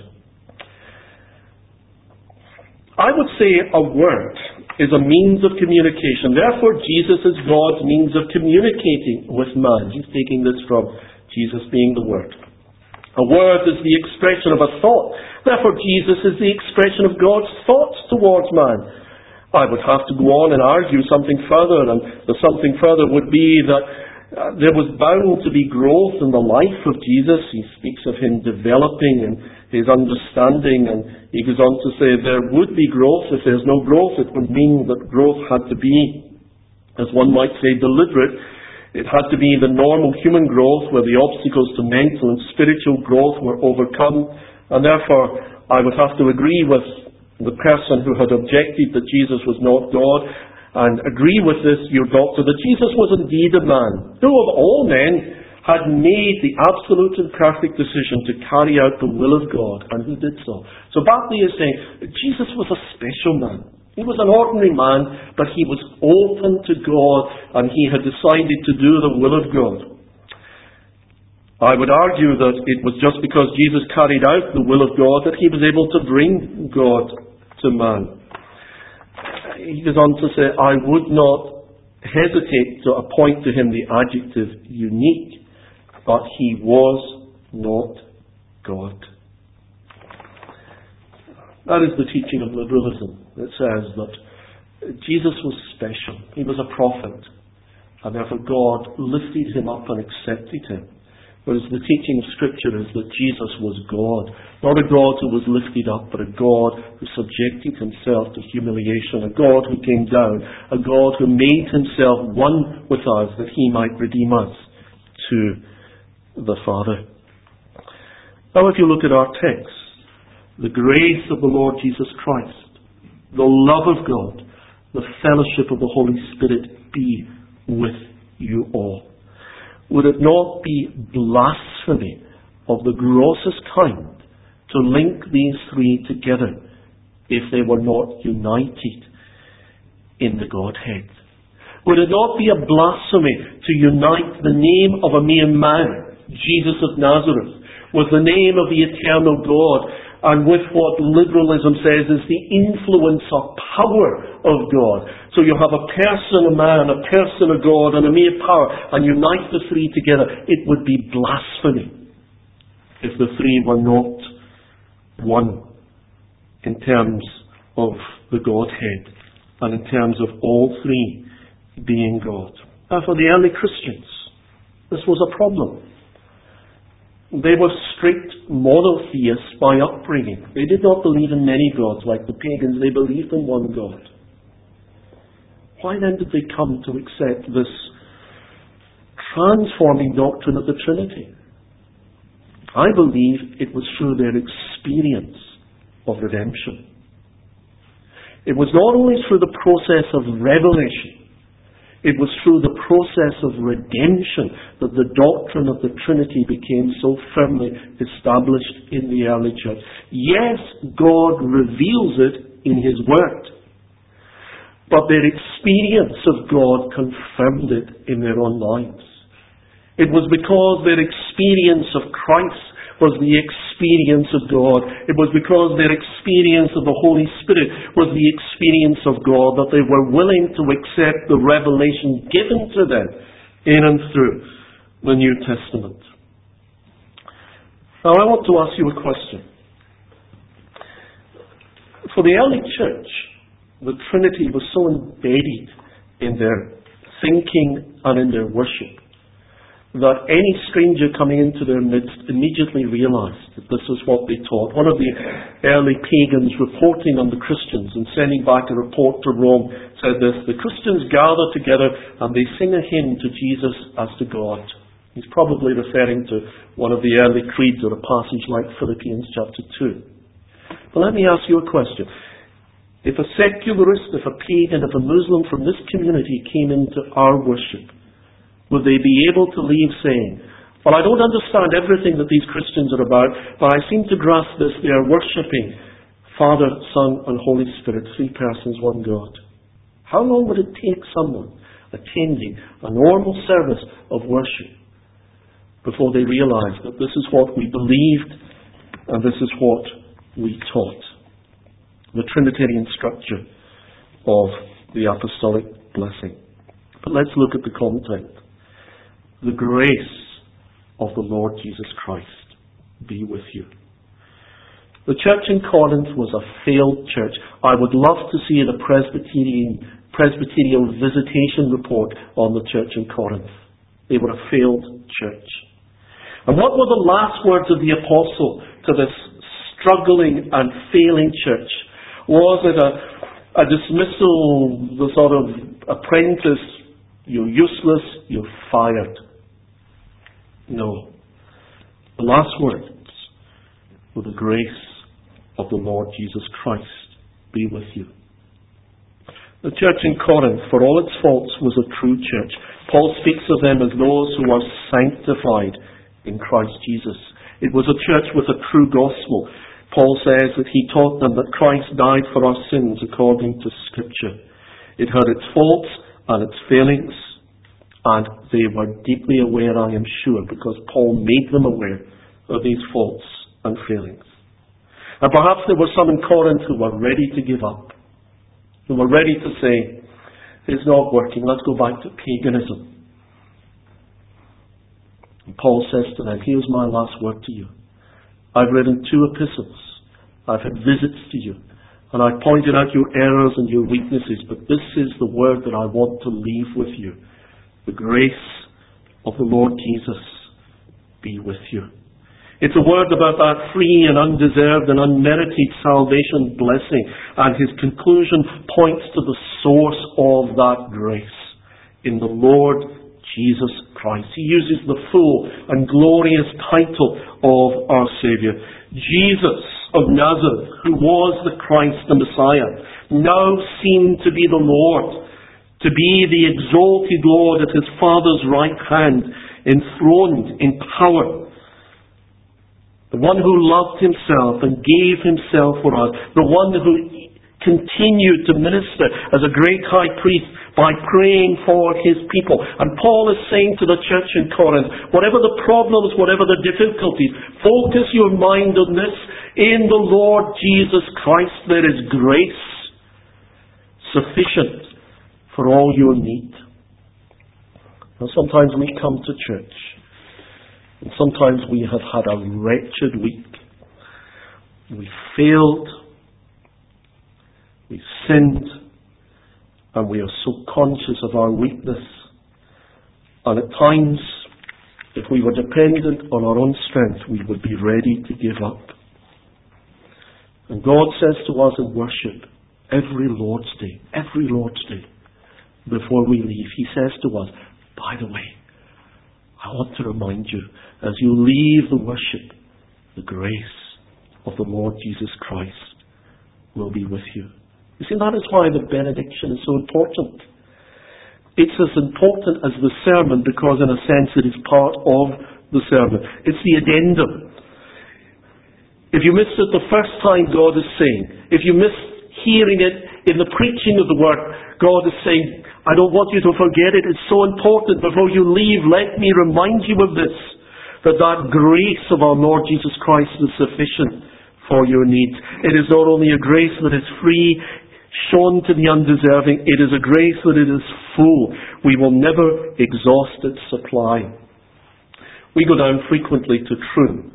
I would say a word is a means of communication. Therefore, Jesus is God's means of communicating with man. He's taking this from Jesus being the Word. A word is the expression of a thought. Therefore, Jesus is the expression of God's thoughts towards man. I would have to go on and argue something further, and the something further would be that there was bound to be growth in the life of Jesus. He speaks of him developing in his understanding, and he goes on to say there would be growth. If there's no growth, it would mean that growth had to be, as one might say, deliberate. It had to be the normal human growth where the obstacles to mental and spiritual growth were overcome. And therefore, I would have to agree with the person who had objected that Jesus was not God, and agree with this, your doctor, that Jesus was indeed a man who of all men had made the absolute and perfect decision to carry out the will of God, and who did so. So Barclay is saying that Jesus was a special man. He was an ordinary man, but he was open to God, and he had decided to do the will of God. I would argue that it was just because Jesus carried out the will of God that he was able to bring God to man. He goes on to say, I would not hesitate to appoint to him the adjective unique, but he was not God. That is the teaching of liberalism. It says that Jesus was special. He was a prophet, and therefore God lifted him up and accepted him. Whereas the teaching of Scripture is that Jesus was God. Not a God who was lifted up, but a God who subjected himself to humiliation. A God who came down. A God who made himself one with us that he might redeem us to the Father. Now if you look at our text, the grace of the Lord Jesus Christ, the love of God, the fellowship of the Holy Spirit be with you all. Would it not be blasphemy of the grossest kind to link these three together if they were not united in the Godhead? Would it not be a blasphemy to unite the name of a mere man, Jesus of Nazareth, with the name of the eternal God, and with what liberalism says is the influence or power of God? So you have a person, a man, a person, a God, and a mere power, and unite the three together. It would be blasphemy if the three were not one in terms of the Godhead, and in terms of all three being God. Now for the early Christians, this was a problem. They were strict monotheists by upbringing. They did not believe in many gods like the pagans. They believed in one God. Why then did they come to accept this transforming doctrine of the Trinity? I believe it was through their experience of redemption. It was not only through the process of revelation, it was through the process of redemption that the doctrine of the Trinity became so firmly established in the early church. Yes, God reveals it in His Word, but their experience of God confirmed it in their own lives. It was because their experience of Christ was the experience of God. It was because their experience of the Holy Spirit was the experience of God that they were willing to accept the revelation given to them in and through the New Testament. Now I want to ask you a question. For the early church, the Trinity was so embedded in their thinking and in their worship that any stranger coming into their midst immediately realized that this is what they taught. One of the early pagans reporting on the Christians and sending back a report to Rome said this: the Christians gather together and they sing a hymn to Jesus as to God. He's probably referring to one of the early creeds, or a passage like Philippians chapter 2. But let me ask you a question. If a secularist, if a pagan, if a Muslim from this community came into our worship, would they be able to leave saying, well, I don't understand everything that these Christians are about, but I seem to grasp this, they are worshipping Father, Son, and Holy Spirit, three persons, one God. How long would it take someone attending a normal service of worship before they realize that this is what we believed and this is what we taught? The Trinitarian structure of the apostolic blessing. But let's look at the content. The grace of the Lord Jesus Christ be with you. The church in Corinth was a failed church. I would love to see the Presbyterial visitation report on the church in Corinth. They were a failed church. And what were the last words of the apostle to this struggling and failing church? Was it a dismissal, the sort of apprentice, you're useless, you're fired? No. The last words were the grace of the Lord Jesus Christ be with you. The church in Corinth, for all its faults, was a true church. Paul speaks of them as those who are sanctified in Christ Jesus. It was a church with a true gospel. Paul says that he taught them that Christ died for our sins according to Scripture. It had its faults and its failings, and they were deeply aware, I am sure, because Paul made them aware of these faults and failings. And perhaps there were some in Corinth who were ready to give up, who were ready to say, it's not working, let's go back to paganism. And Paul says to them, here's my last word to you. I've written 2 epistles. I've had visits to you. And I've pointed out your errors and your weaknesses. But this is the word that I want to leave with you. The grace of the Lord Jesus be with you. It's a word about that free and undeserved and unmerited salvation blessing. And his conclusion points to the source of that grace in the Lord Jesus Christ. He uses the full and glorious title of our Saviour. Jesus of Nazareth, who was the Christ, the Messiah, now seen to be the Lord, to be the exalted Lord at his Father's right hand, enthroned in power. The one who loved himself and gave himself for us. The one who continued to minister as a great high priest by praying for his people. And Paul is saying to the church in Corinth, whatever the problems, whatever the difficulties, focus your mind on this. In the Lord Jesus Christ there is grace sufficient for all your need. Now sometimes we come to church, and sometimes we have had a wretched week. We failed, we sinned, and we are so conscious of our weakness. And at times, if we were dependent on our own strength, we would be ready to give up. And God says to us in worship, every Lord's Day, before we leave, he says to us, by the way, I want to remind you, as you leave the worship, the grace of the Lord Jesus Christ will be with you. You see, that is why the benediction is so important. It's as important as the sermon because in a sense it is part of the sermon. It's the addendum. If you missed it the first time, God is saying, if you missed hearing it in the preaching of the word, God is saying, I don't want you to forget it. It's so important. Before you leave, let me remind you of this, that grace of our Lord Jesus Christ is sufficient for your needs. It is not only a grace that is free, shown to the undeserving, it is a grace that it is full. We will never exhaust its supply. We go down frequently to Troon.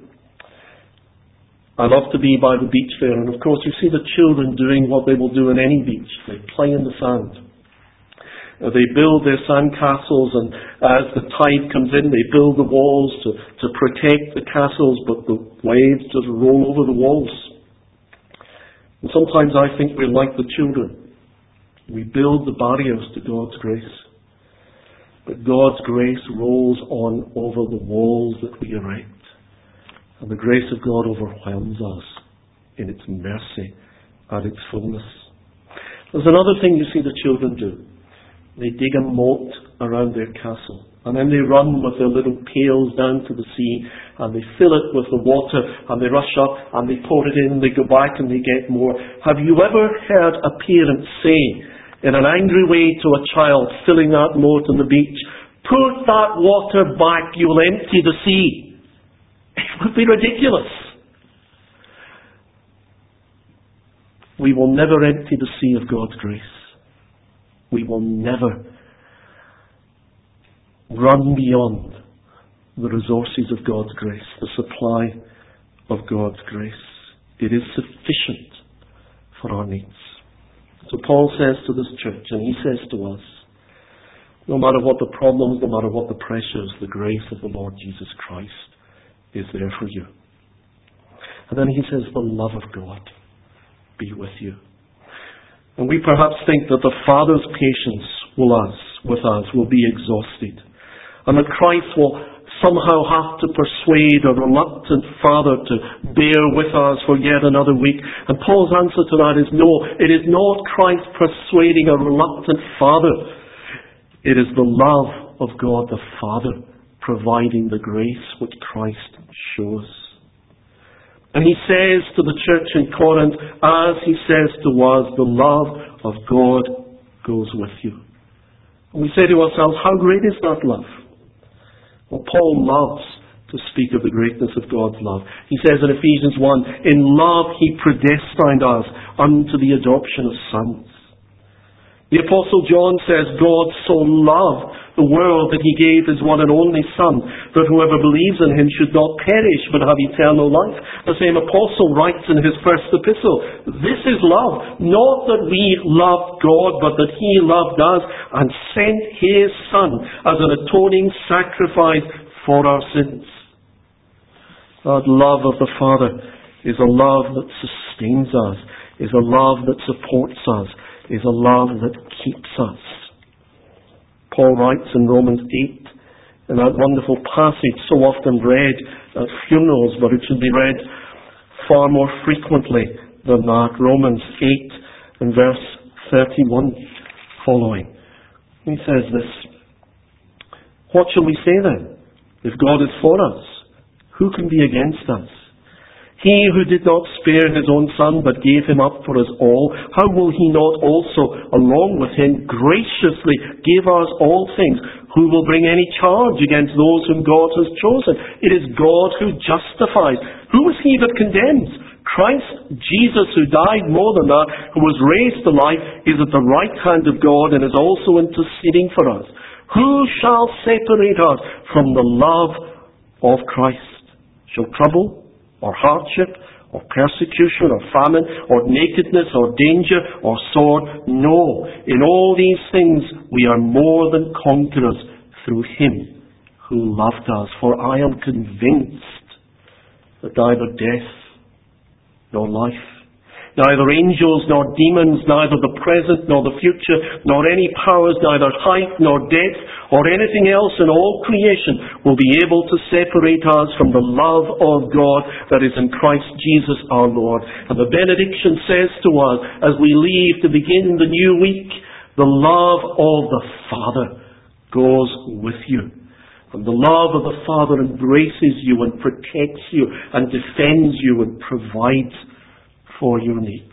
I love to be by the beach there, and of course you see the children doing what they will do in any beach. They play in the sand. They build their sand castles, and as the tide comes in, they build the walls to protect the castles, but the waves just roll over the walls. And sometimes I think we're like the children. We build the barriers to God's grace. But God's grace rolls on over the walls that we erect. And the grace of God overwhelms us in its mercy and its fullness. There's another thing you see the children do. They dig a moat around their castle. And then they run with their little pails down to the sea, and they fill it with the water, and they rush up, and they pour it in, they go back, and they get more. Have you ever heard a parent say, in an angry way to a child filling that moat on the beach, "Put that water back, you'll empty the sea"? It would be ridiculous. We will never empty the sea of God's grace. We will never run beyond the resources of God's grace, the supply of God's grace. It is sufficient for our needs. So Paul says to this church, and he says to us, no matter what the problems, no matter what the pressures, the grace of the Lord Jesus Christ is there for you. And then he says, the love of God be with you. And we perhaps think that the Father's patience with us will be exhausted, and that Christ will somehow have to persuade a reluctant Father to bear with us for yet another week. And Paul's answer to that is no, it is not Christ persuading a reluctant Father. It is the love of God the Father providing the grace which Christ shows. And he says to the church in Corinth, as he says to us, the love of God goes with you. And we say to ourselves, how great is that love? Well, Paul loves to speak of the greatness of God's love. He says in Ephesians 1, in love he predestined us unto the adoption of sons. The Apostle John says, God so loved the world that he gave his one and only Son, that whoever believes in him should not perish but have eternal life. The same Apostle writes in his first epistle, this is love, not that we loved God, but that he loved us and sent his Son as an atoning sacrifice for our sins. That love of the Father is a love that sustains us, is a love that supports us, is a love that keeps us. Paul writes in Romans 8, in that wonderful passage so often read at funerals, but it should be read far more frequently than that. Romans 8 and verse 31 following. He says this, what shall we say then? If God is for us, who can be against us? He who did not spare his own Son, but gave him up for us all, how will he not also, along with him, graciously give us all things? Who will bring any charge against those whom God has chosen? It is God who justifies. Who is he that condemns? Christ Jesus, who died, more than that, who was raised to life, is at the right hand of God and is also interceding for us. Who shall separate us from the love of Christ? Shall trouble, or hardship, or persecution, or famine, or nakedness, or danger, or sword? No. In all these things we are more than conquerors through him who loved us. For I am convinced that neither death nor life, neither angels nor demons, neither the present nor the future, nor any powers, neither height nor depth, or anything else in all creation will be able to separate us from the love of God that is in Christ Jesus our Lord. And the benediction says to us as we leave to begin the new week, the love of the Father goes with you. And the love of the Father embraces you and protects you and defends you and provides for your need.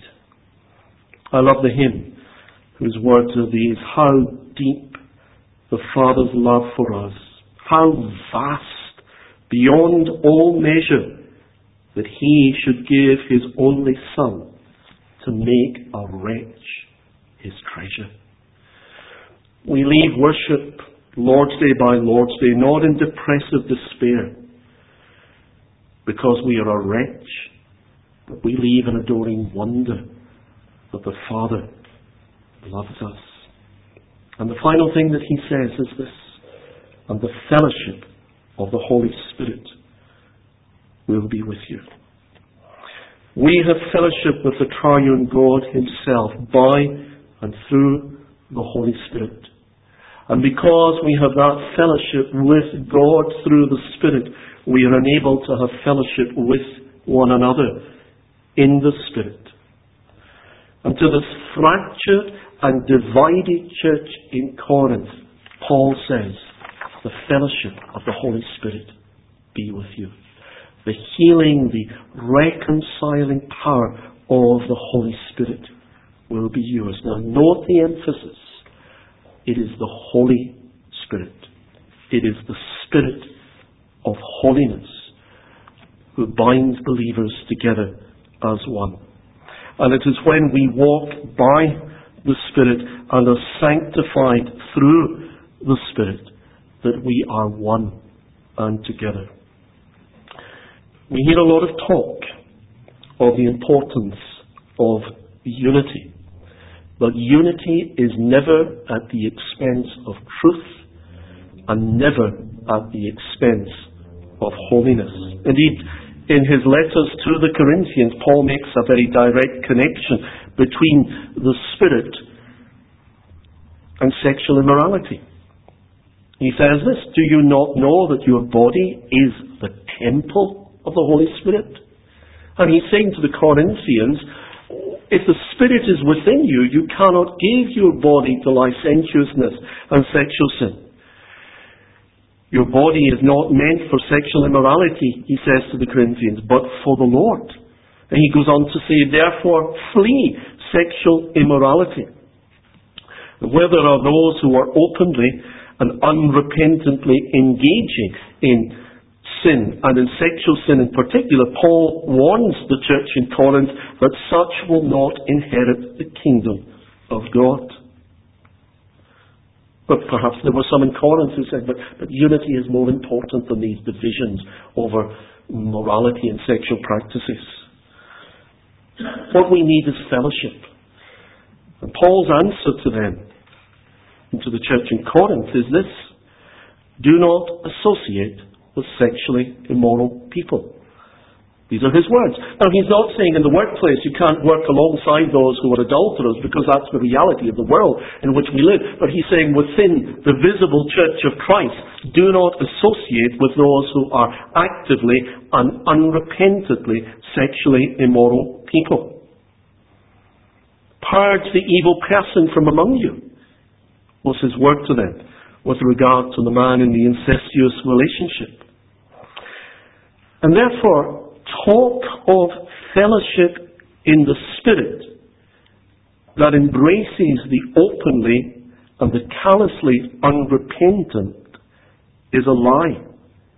I love the hymn whose words are these, how deep the Father's love for us, how vast, beyond all measure, that he should give his only Son to make a wretch his treasure. We leave worship Lord's Day by Lord's Day not in depressive despair because we are a wretch, but we leave in adoring wonder that the Father loves us. And the final thing that he says is this, and the fellowship of the Holy Spirit will be with you. We have fellowship with the triune God himself by and through the Holy Spirit. And because we have that fellowship with God through the Spirit, we are enabled to have fellowship with one another in the Spirit. And to this fractured and divided church in Corinth, Paul says, the fellowship of the Holy Spirit be with you. The healing, the reconciling power of the Holy Spirit will be yours. Now note the emphasis. It is the Holy Spirit. It is the Spirit of holiness who binds believers together as one. And it is when we walk by the Spirit and are sanctified through the Spirit that we are one and together. We hear a lot of talk of the importance of unity. But unity is never at the expense of truth and never at the expense of holiness. Indeed, in his letters to the Corinthians, Paul makes a very direct connection between the Spirit and sexual immorality. He says this, do you not know that your body is the temple of the Holy Spirit? And he's saying to the Corinthians, if the Spirit is within you, you cannot give your body to licentiousness and sexual sin. Your body is not meant for sexual immorality, he says to the Corinthians, but for the Lord. And he goes on to say, therefore, flee sexual immorality. Where there are those who are openly and unrepentantly engaging in sin, and in sexual sin in particular, Paul warns the church in Corinth that such will not inherit the kingdom of God. But perhaps there were some in Corinth who said, but unity is more important than these divisions over morality and sexual practices. What we need is fellowship. And Paul's answer to them, and to the church in Corinth, is this: do not associate with sexually immoral people. These are his words. Now, he's not saying in the workplace you can't work alongside those who are adulterers, because that's the reality of the world in which we live. But he's saying within the visible church of Christ, do not associate with those who are actively and unrepentantly sexually immoral people. Purge the evil person from among you, was his word to them with regard to the man in the incestuous relationship. And therefore, talk of fellowship in the Spirit that embraces the openly and the callously unrepentant is a lie.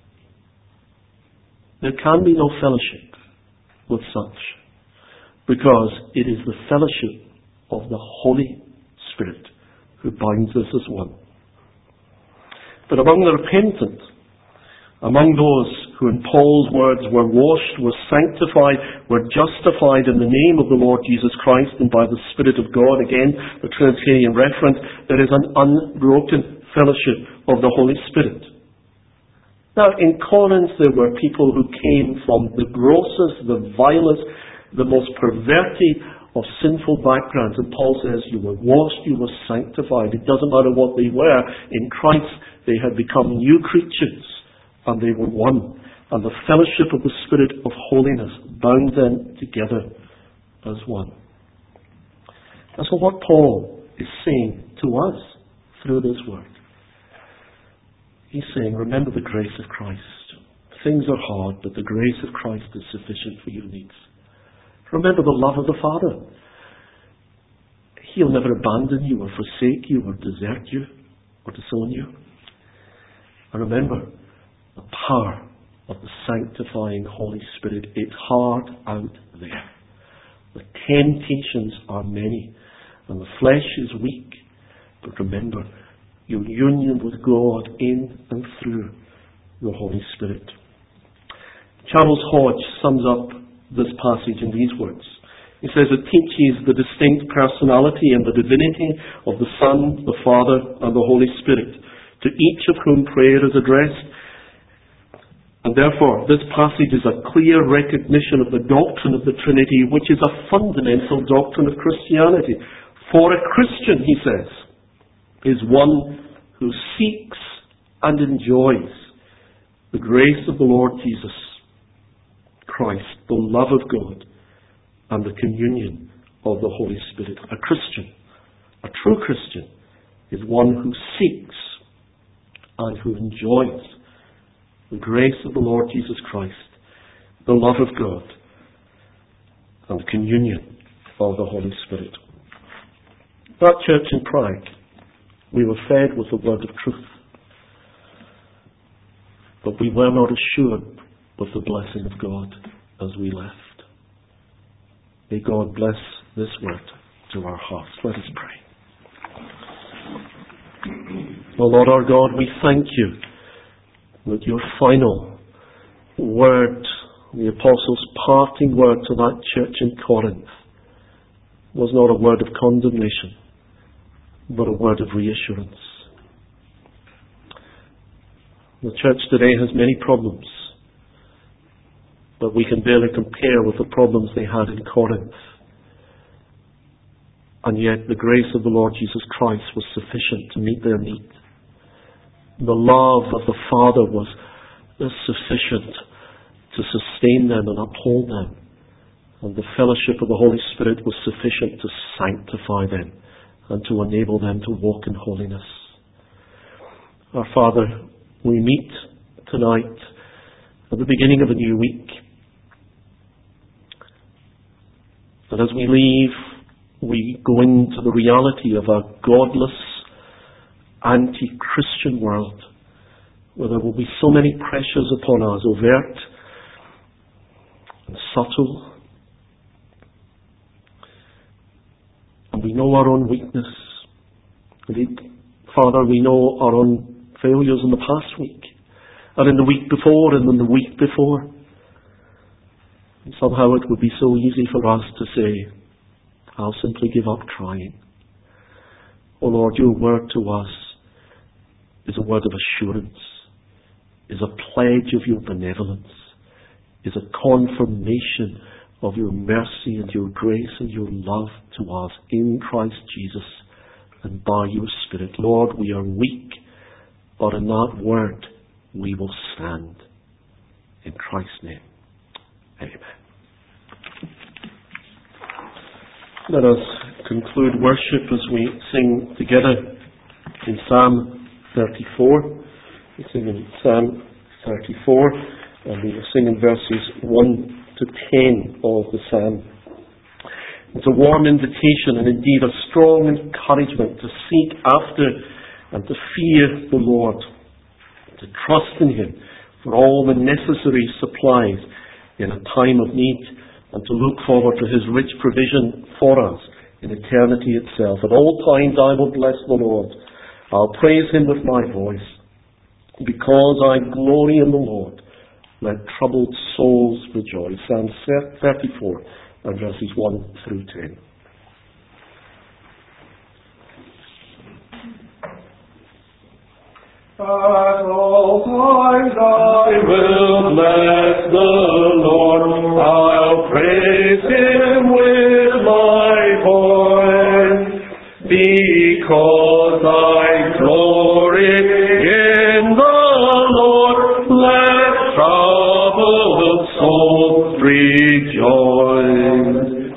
There can be no fellowship with such, because it is the fellowship of the Holy Spirit who binds us as one. But among the repentant, among those who in Paul's words were washed, were sanctified, were justified in the name of the Lord Jesus Christ and by the Spirit of God, again the Trinitarian reference, there is an unbroken fellowship of the Holy Spirit. Now in Corinth there were people who came from the grossest, the vilest, the most perverted of sinful backgrounds, and Paul says you were washed, you were sanctified. It doesn't matter what they were. In Christ they had become new creatures, and they were one. And the fellowship of the Spirit of holiness bound them together as one. And so what Paul is saying to us through this word, he's saying, remember the grace of Christ. Things are hard, but the grace of Christ is sufficient for your needs. Remember the love of the Father. He'll never abandon you or forsake you or desert you or disown you. And remember the power of the sanctifying Holy Spirit. It's hard out there. The temptations are many and the flesh is weak. But remember your union with God in and through the Holy Spirit. Charles Hodge sums up this passage in these words. He says it teaches the distinct personality and the divinity of the Son, the Father, and the Holy Spirit, to each of whom prayer is addressed. And therefore, this passage is a clear recognition of the doctrine of the Trinity, which is a fundamental doctrine of Christianity. For a Christian, he says, is one who seeks and enjoys the grace of the Lord Jesus Christ, the love of God, and the communion of the Holy Spirit. A Christian, a true Christian, is one who seeks and who enjoys the grace of the Lord Jesus Christ, the love of God, and the communion of the Holy Spirit. That church in Prague, we were fed with the word of truth, but we were not assured with the blessing of God as we left. May God bless this word to our hearts. Let us pray. O Lord our God, we thank you that your final word, the Apostles' parting word to that church in Corinth, was not a word of condemnation, but a word of reassurance. The church today has many problems, but we can barely compare with the problems they had in Corinth. And yet the grace of the Lord Jesus Christ was sufficient to meet their need. The love of the Father was sufficient to sustain them and uphold them. And the fellowship of the Holy Spirit was sufficient to sanctify them and to enable them to walk in holiness. Our Father, we meet tonight at the beginning of a new week. And as we leave, we go into the reality of a godless, anti-Christian world, where there will be so many pressures upon us, overt and subtle. And we know our own weakness. Indeed, Father, we know our own failures in the past week, and in the week before, and in the week before. And somehow it would be so easy for us to say, I'll simply give up trying. Oh Lord, your word to us is a word of assurance, is a pledge of your benevolence, is a confirmation of your mercy and your grace and your love to us in Christ Jesus and by your Spirit. Lord, we are weak, but in that word we will stand. In Christ's name, amen. Let us conclude worship as we sing together in Psalm 34. We sing in Psalm 34, and we will sing in verses 1 to 10 of the Psalm. It's a warm invitation and indeed a strong encouragement to seek after and to fear the Lord, to trust in Him for all the necessary supplies in a time of need, and to look forward to His rich provision for us in eternity itself. At all times I will bless the Lord. I'll praise Him with my voice. Because I glory in the Lord, let troubled souls rejoice. Psalm 34 and verses 1 through 10. At all times I will bless the Lord. I'll praise Him with my voice, because I glory in the Lord. Let troubled souls rejoice.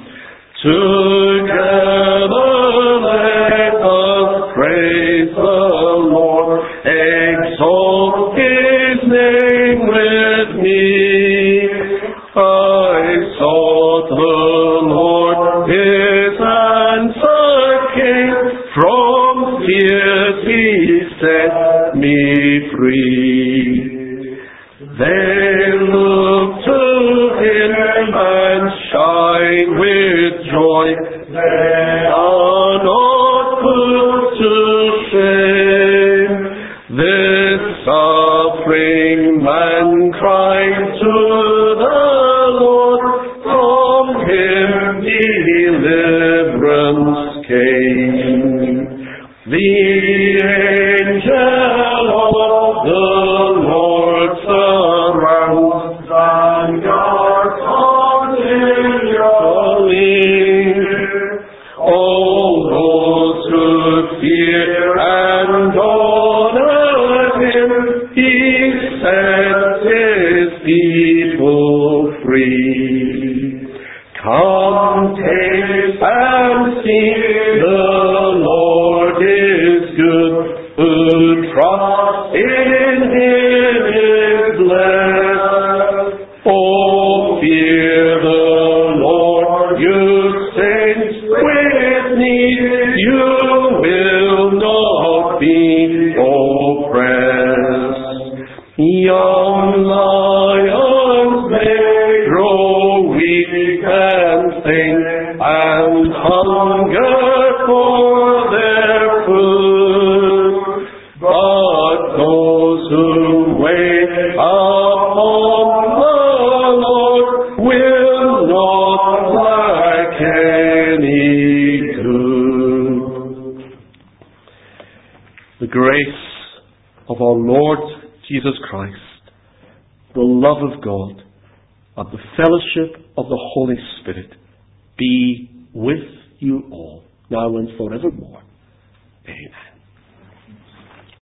Together let us praise the Lord. Exalt His name with me. I sought the Lord, His answer came. From fear He set me free. They look to Him and shine with joy. They are not put to shame. This suffering man cried to the Lord, from Him deliverance came. The angel of the Lord surrounds and guards continually all those who fear and honor Him. He sets His people free. Come, taste Young lions may grow weak and faint, and hunger for their food, but those who wait upon the Lord will not lack any good. The grace of our Lord Jesus Christ, the love of God, and the fellowship of the Holy Spirit be with you all, now and forevermore. Amen.